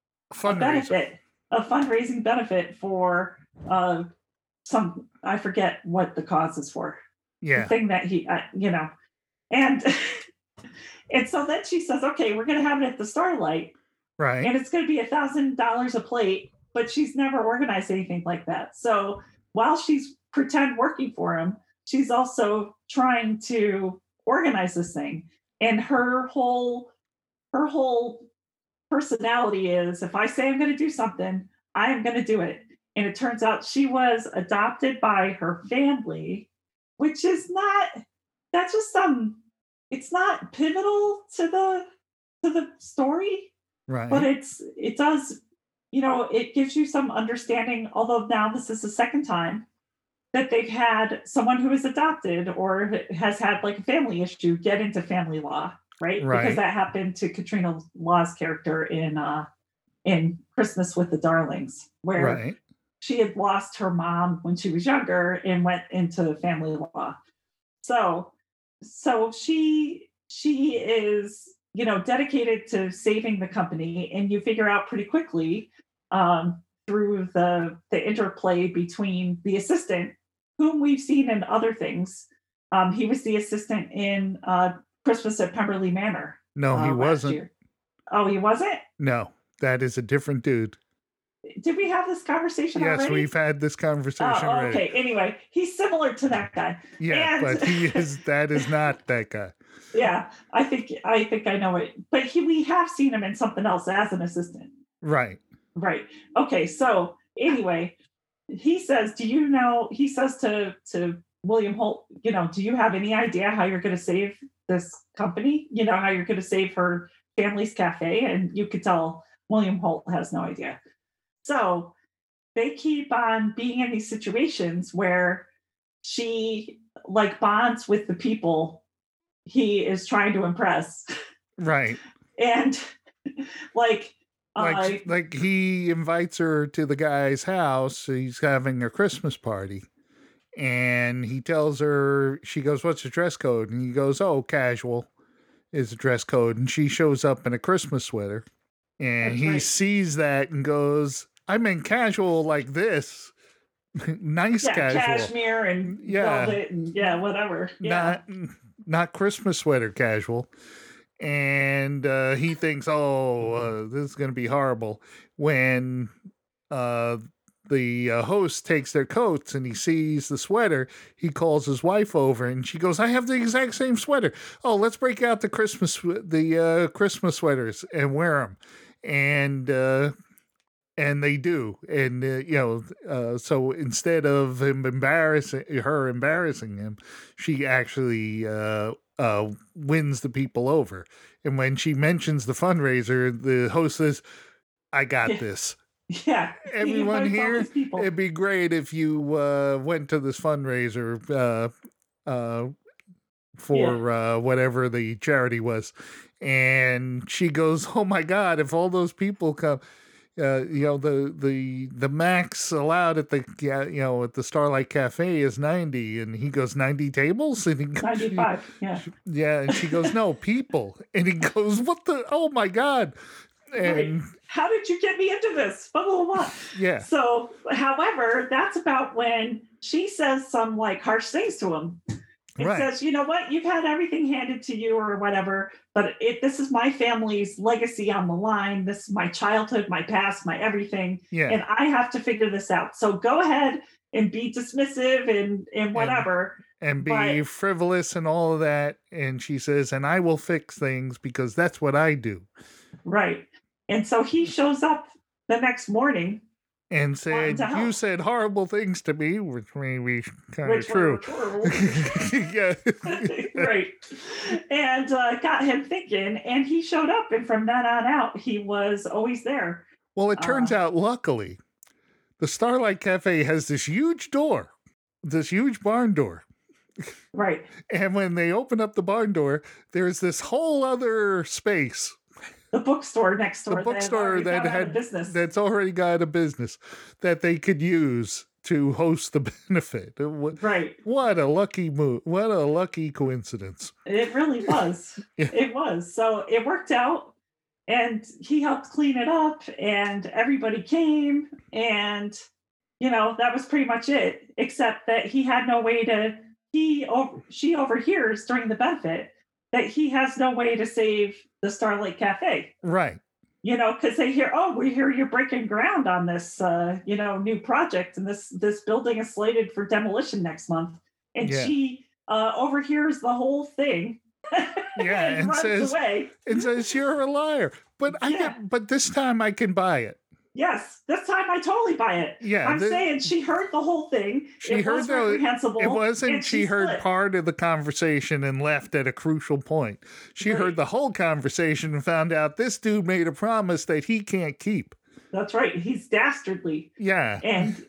fundraising benefit for some, I forget what the cause is for. Yeah. The thing that he, and and so then she says, okay, we're going to have it at the Starlight. Right. And it's going to be $1,000 a plate, but she's never organized anything like that. So while she's pretend working for him, she's also trying to organize this thing. And her whole personality is, if I say I'm going to do something, I am going to do it. And it turns out she was adopted by her family, which is it's not pivotal to the story. Right. But it does, it gives you some understanding, although now this is the second time that they've had someone who is adopted or has had like a family issue get into family law, right? Because that happened to Katrina Law's character in Christmas with the Darlings, where she had lost her mom when she was younger and went into family law. So she is, dedicated to saving the company, and you figure out pretty quickly through the interplay between the assistant, whom we've seen in other things. He was the assistant in Christmas at Pemberley Manor. No, he wasn't. Year. Oh, he wasn't? No, that is a different dude. Did we have this conversation already? Yes, we've had this conversation already. Okay, anyway, he's similar to that guy. Yeah, but that is not that guy. Yeah, I think I know it. But we have seen him in something else as an assistant. Right. Okay, so anyway, he says, do you know, he says to William Holt, do you have any idea how you're going to save this company? How you're going to save her family's cafe? And you could tell William Holt has no idea. So they keep on being in these situations where she like bonds with the people he is trying to impress. Right. And like he invites her to the guy's house. He's having a Christmas party. And he tells her, she goes, "What's the dress code?" And he goes, "Oh, casual is the dress code." And she shows up in a Christmas sweater. And he sees that and goes, "I meant casual like this." Nice casual. Cashmere and velvet and whatever. Yeah. Not Christmas sweater casual. And he thinks, this is going to be horrible. When the host takes their coats and he sees the sweater, he calls his wife over and she goes, "I have the exact same sweater. Oh, let's break out the Christmas sweaters and wear them." And they do. And, so instead of embarrassing him, she actually wins the people over. And when she mentions the fundraiser, the host says, "I got this." Yeah. Everyone here, it'd be great if you went to this fundraiser for whatever the charity was. And she goes, "Oh my God, if all those people come, the max allowed at the Starlight Cafe is 90." And he goes, "90 tables?" And he goes, 95. Yeah. And she goes, "No, people." And he goes, "What the? Oh my God." And how did you get me into this? Blah, blah, blah. Yeah. So, however, that's about when she says some like harsh things to him. It says, "You know what? You've had everything handed to you or whatever, but this is my family's legacy on the line. This is my childhood, my past, my everything. Yeah. And I have to figure this out. So go ahead and be dismissive and whatever. And be frivolous and all of that." And she says, "And I will fix things because that's what I do." Right. And so he shows up the next morning and said, "You said horrible things to me," which may be kind of true. Yeah. Right. And got him thinking, and he showed up. And from then on out, he was always there. Well, it turns out, luckily, the Starlight Cafe has this huge door, this huge barn door. Right. And when they open up the barn door, there's this whole other space. The bookstore next door. The bookstore that's already got a business that they could use to host the benefit. Right. What a lucky move. What a lucky coincidence. It really was. It was. So it worked out, and he helped clean it up, and everybody came, and that was pretty much it, except that he had no way to she overhears during the benefit that he has no way to save the Starlight Cafe. Right. Because they hear, we hear you're breaking ground on this, new project, and this building is slated for demolition next month. And she overhears the whole thing. And runs says, away. And says, "You're a liar. But but this time I can buy it." Yes, this time I totally buy it. Yeah, I'm saying she heard the whole thing. She heard reprehensible. It wasn't. She heard part of the conversation and left at a crucial point. She heard the whole conversation and found out this dude made a promise that he can't keep. That's right. He's dastardly. Yeah. And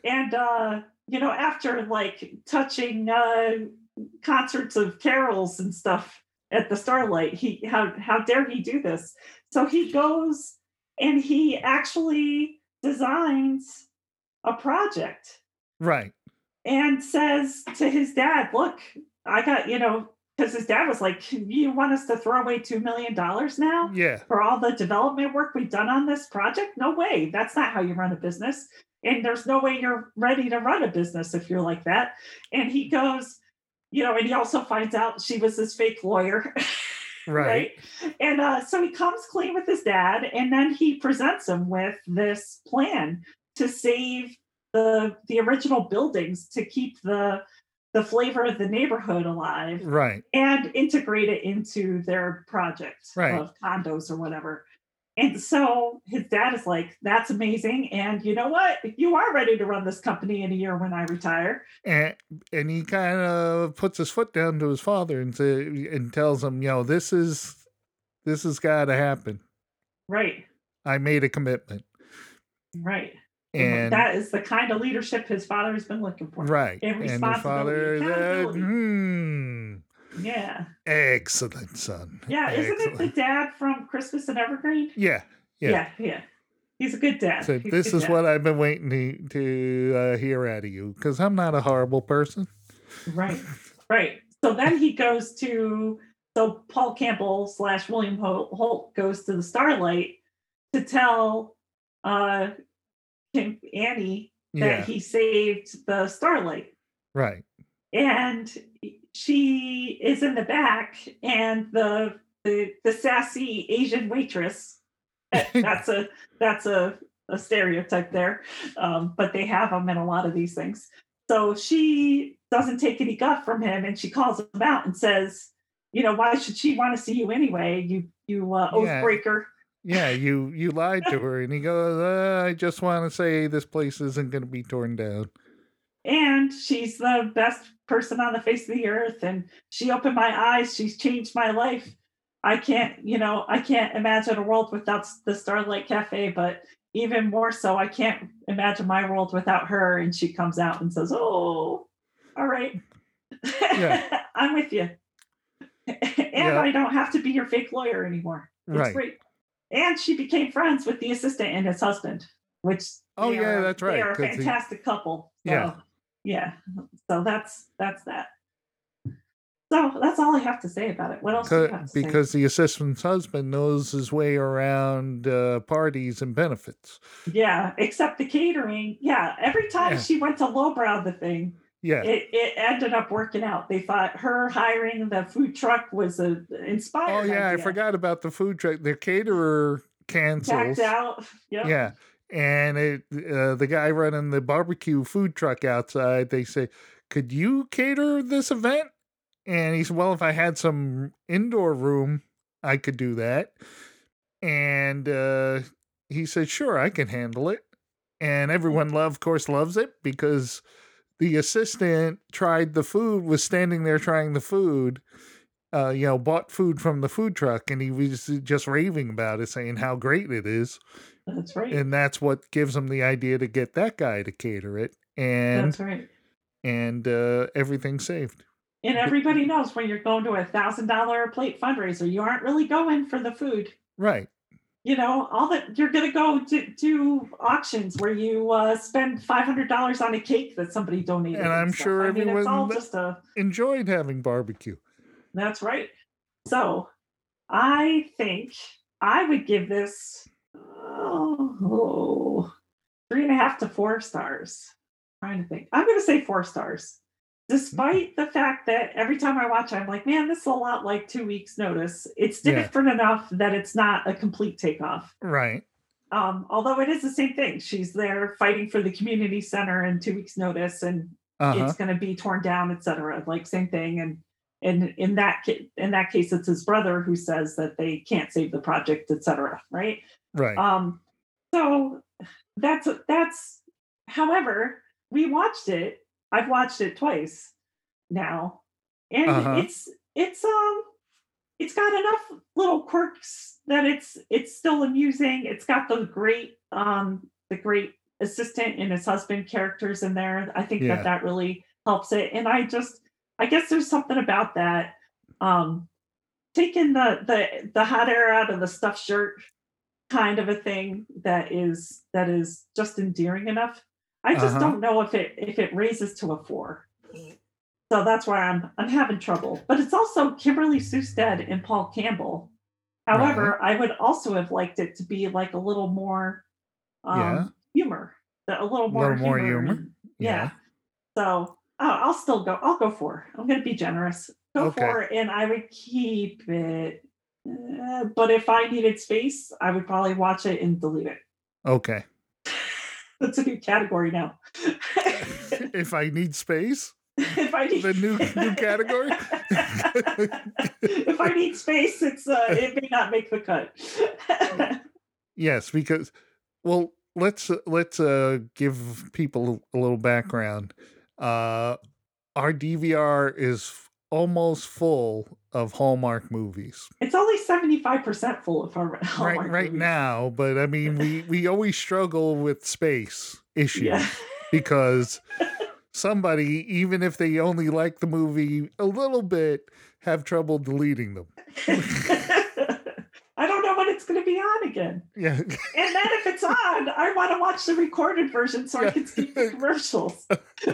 after like touching concerts of carols and stuff at the Starlight, how dare he do this? So he goes and he actually designs a project. Right. And says to his dad, "Look, I got, because his dad was like, "You want us to throw away $2 million now? Yeah. For all the development work we've done on this project? No way. That's not how you run a business. And there's no way you're ready to run a business if you're like that." And he goes, and he also finds out she was this fake lawyer. Right. And so he comes clean with his dad, and then he presents him with this plan to save the original buildings, to keep the flavor of the neighborhood alive, right, and integrate it into their project of condos or whatever. And so his dad is like, that's amazing. And you know what? You are ready to run this company in a year when I retire. And he kind of puts his foot down to his father and tells him, this is got to happen. Right. I made a commitment. Right. And that is the kind of leadership his father has been looking for. Right. And responsibility. Yeah. Excellent, son. Yeah. Excellent. Isn't it the dad from Christmas in Evergreen? Yeah. He's a good dad. So this is what I've been waiting to hear out of you, because I'm not a horrible person. Right. So then he goes to, Paul Campbell / William Holt goes to the Starlight to tell Annie that he saved the Starlight. Right. And she is in the back, and the sassy Asian waitress. That's a stereotype there, but they have them in a lot of these things. So she doesn't take any guff from him, and she calls him out and says, why should she want to see you anyway? You oath breaker. Yeah, you lied to her. And he goes, I just want to say this place isn't going to be torn down. And she's the best person on the face of the earth. And she opened my eyes. She's changed my life. I can't imagine a world without the Starlight Cafe, but even more so, I can't imagine my world without her. And she comes out and says, oh, all right. Yeah. I'm with you. And I don't have to be your fake lawyer anymore. It's great. And she became friends with the assistant and his husband, which that's right. They are a fantastic couple. So, so that's that. So that's all I have to say about it. What else do you have to because the assistant's husband knows his way around parties and benefits. Yeah, except the catering. Yeah, every time she went to lowbrow the thing, it ended up working out. They thought her hiring the food truck was an inspired idea. I forgot about the food truck. The caterer cancels. Backed out. Yep. Yeah. And the guy running the barbecue food truck outside, they say, could you cater this event? And he said, well, if I had some indoor room, I could do that. And he said, sure, I can handle it. And everyone, of course, loves it because the assistant tried the food, was standing there trying the food, bought food from the food truck, and he was just raving about it, saying how great it is. That's right. And that's what gives him the idea to get that guy to cater it. And that's right. And everything's saved. And everybody knows when you're going to $1,000 a plate fundraiser, you aren't really going for the food. Right. All that you're going to go to auctions where you spend $500 on a cake that somebody donated. And I'm sure everyone it's all just enjoyed having barbecue. That's right. So I think I would give this 3.5 to 4 stars. I'm trying to think. I'm going to say 4 stars. Despite the fact that every time I watch it, I'm like, man, this is a lot like 2 Weeks Notice. It's different enough that it's not a complete takeoff. Right. Although it is the same thing. She's there fighting for the community center and 2 Weeks Notice, and it's going to be torn down, etc. Like same thing. And in that case, it's his brother who says that they can't save the project, etc. Right. Right. So that's. However, we watched it. I've watched it twice now, and it's got enough little quirks that it's still amusing. It's got the great assistant and his husband characters in there. I think that really helps it. And I guess there's something about that, taking the hot air out of the stuffed shirt kind of a thing that is just endearing enough. I just don't know if it raises to a 4. So that's why I'm having trouble. But it's also Kimberly Sustad and Paul Campbell. However, I would also have liked it to be like a little more humor. A little more humor. Yeah. So I'll go 4. I'm going to be generous. Go 4, and I would keep it. But if I needed space, I would probably watch it and delete it. Okay. That's a new category now. If I need space? If I need the new category? If I need space, it may not make the cut. Yes, because let's give people a little background. Our DVR is almost full of Hallmark movies. It's only 75% full of Hallmark right movies. now, but I mean, we always struggle with space issues because somebody, even if they only like the movie a little bit, have trouble deleting them. I don't know when it's going to be on again. Yeah. And then if it's on, I want to watch the recorded version so I can skip the commercials.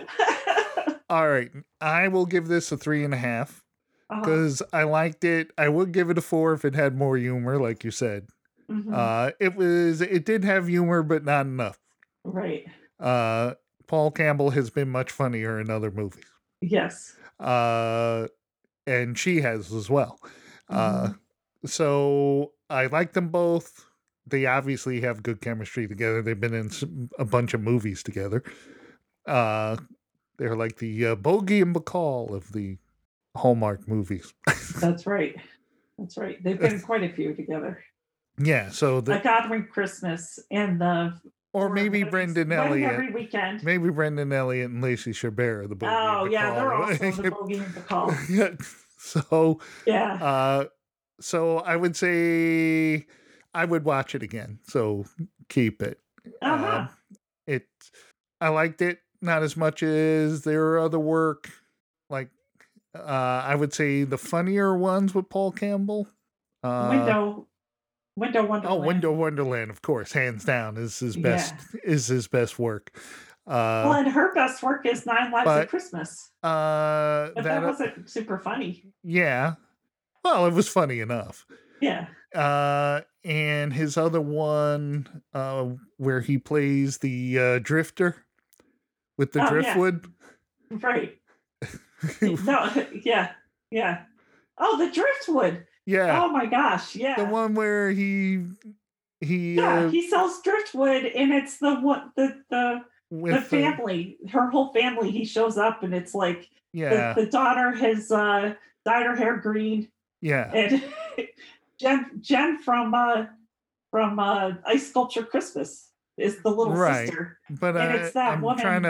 All right. I will give this a 3.5 because I liked it. I would give it a 4 if it had more humor, like you said. Mm-hmm. It did have humor, but not enough. Right. Paul Campbell has been much funnier in other movies. Yes. And she has as well. Mm-hmm. So I like them both. They obviously have good chemistry together. They've been in a bunch of movies together. They're like the Bogey and Bacall of the Hallmark movies. That's right. That's right. They've been in quite a few together. Yeah. So the Gathering Christmas and the. Or maybe Brendan Elliott. Every weekend. Maybe Brendan Elliott and Lacey Chabert are the Bogey and Bacall. Oh, yeah. They're also the Bogey and Bacall. Yeah. So. Yeah. So I would say I would watch it again. So keep it. I liked it, not as much as their other work. Like I would say the funnier ones with Paul Campbell. Window Wonderland. Oh, Window Wonderland, of course, hands down is his best work. Well, and her best work is 9 Lives of Christmas. But that wasn't super funny. Yeah. Well, it was funny enough. Yeah. And his other one, where he plays the drifter with the driftwood. Yeah. Right. No, yeah. Oh, the driftwood. Yeah. Oh my gosh. Yeah. The one where he sells driftwood, and it's the family, her whole family. He shows up, and it's like the daughter has dyed her hair green. Yeah. And Jen from Ice Sculpture Christmas is the little sister. But and it's that woman,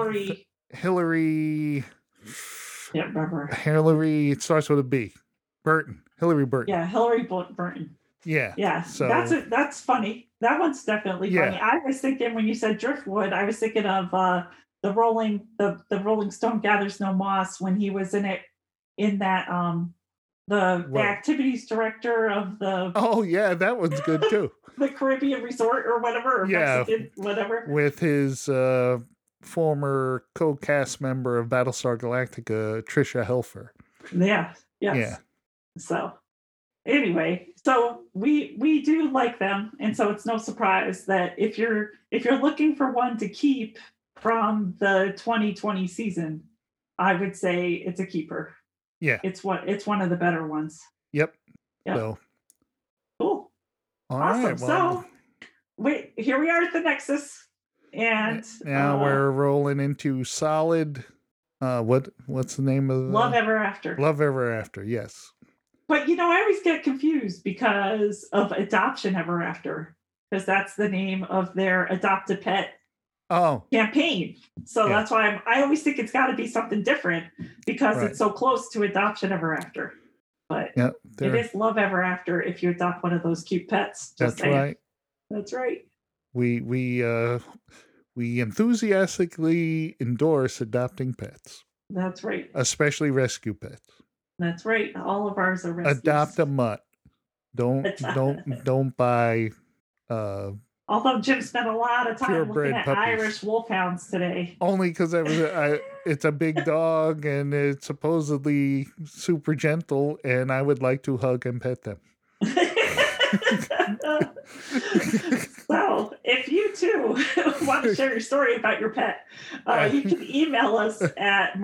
Hillary. Can't remember. Hillary. It starts with a B. Burton. Hillary Burton. Yeah, Hillary Burton. Yeah. Yeah. So that's funny. That one's definitely funny. I was thinking when you said driftwood, I was thinking of the Rolling Stone Gathers No Moss when he was in that the activities director of the. Oh yeah, that one's good too. The Caribbean Resort or whatever, or Mexican, whatever. With his former co-cast member of Battlestar Galactica, Tricia Helfer. Yeah. Yes. Yeah. So anyway, so we do like them, and so it's no surprise that if you're looking for one to keep from the 2020 season, I would say it's a keeper. Yeah. It's one of the better ones. Yep. So cool. Awesome. Right, well, so wait, here we are at the Nexus, and now we're rolling into solid. What's the name of Love Ever After? Love Ever After. Yes. But I always get confused because of Adoption Ever After, because that's the name of their Adopt a Pet campaign. So that's why I always think it's got to be something different because it's so close to Adoption Ever After. But it is Love Ever After if you adopt one of those cute pets. That's right. That's right. We enthusiastically endorse adopting pets. That's right. Especially rescue pets. That's right. All of ours are rescues. Adopt a mutt. Don't buy. Although Jim spent a lot of time looking at puppies. Irish wolfhounds today. Only because it's a big dog and it's supposedly super gentle, and I would like to hug and pet them. So, if you too want to share your story about your pet, you can email us at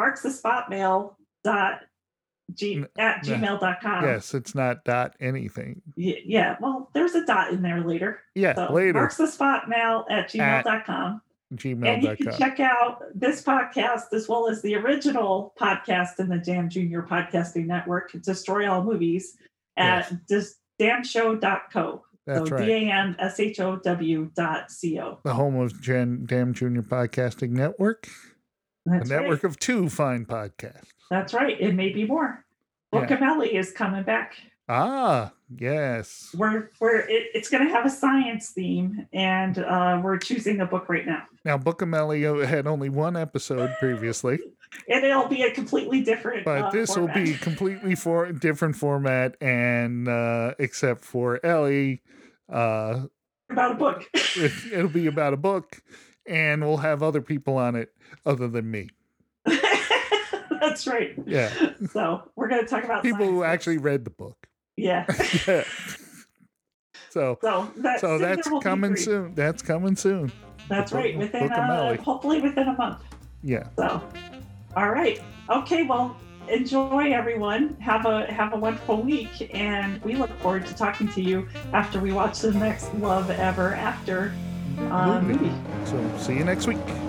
marksthespotmail@gmail.com. Yes, it's not dot anything. Yeah, well, there's a dot in there later. Yeah, so later. marksthespotmail@gmail.com. Gmail.com. And you can check out this podcast as well as the original podcast in the Damn Junior Podcasting Network, Destroy All Movies, at damnshow.co. That's right. DAMSHOW.co. The home of Damn Junior Podcasting Network. That's a network of 2 fine podcasts. That's right. It may be more. Bookamelli is coming back. Ah, yes. It's going to have a science theme, and we're choosing a book right now. Now, Bookamelli had only 1 episode previously. And it'll be a completely different But this format. will be completely different format, and except for Ellie. About a book. It'll be about a book, and we'll have other people on it other than me. That's right. Yeah. So we're going to talk about people who actually read the book. Yeah. Yeah. So that's coming soon. soon. That's coming soon. That's right. Hopefully within a month. Yeah. So, all right. Okay. Well, enjoy, everyone. Have a wonderful week, and we look forward to talking to you after we watch the next Love Ever After movie. So see you next week.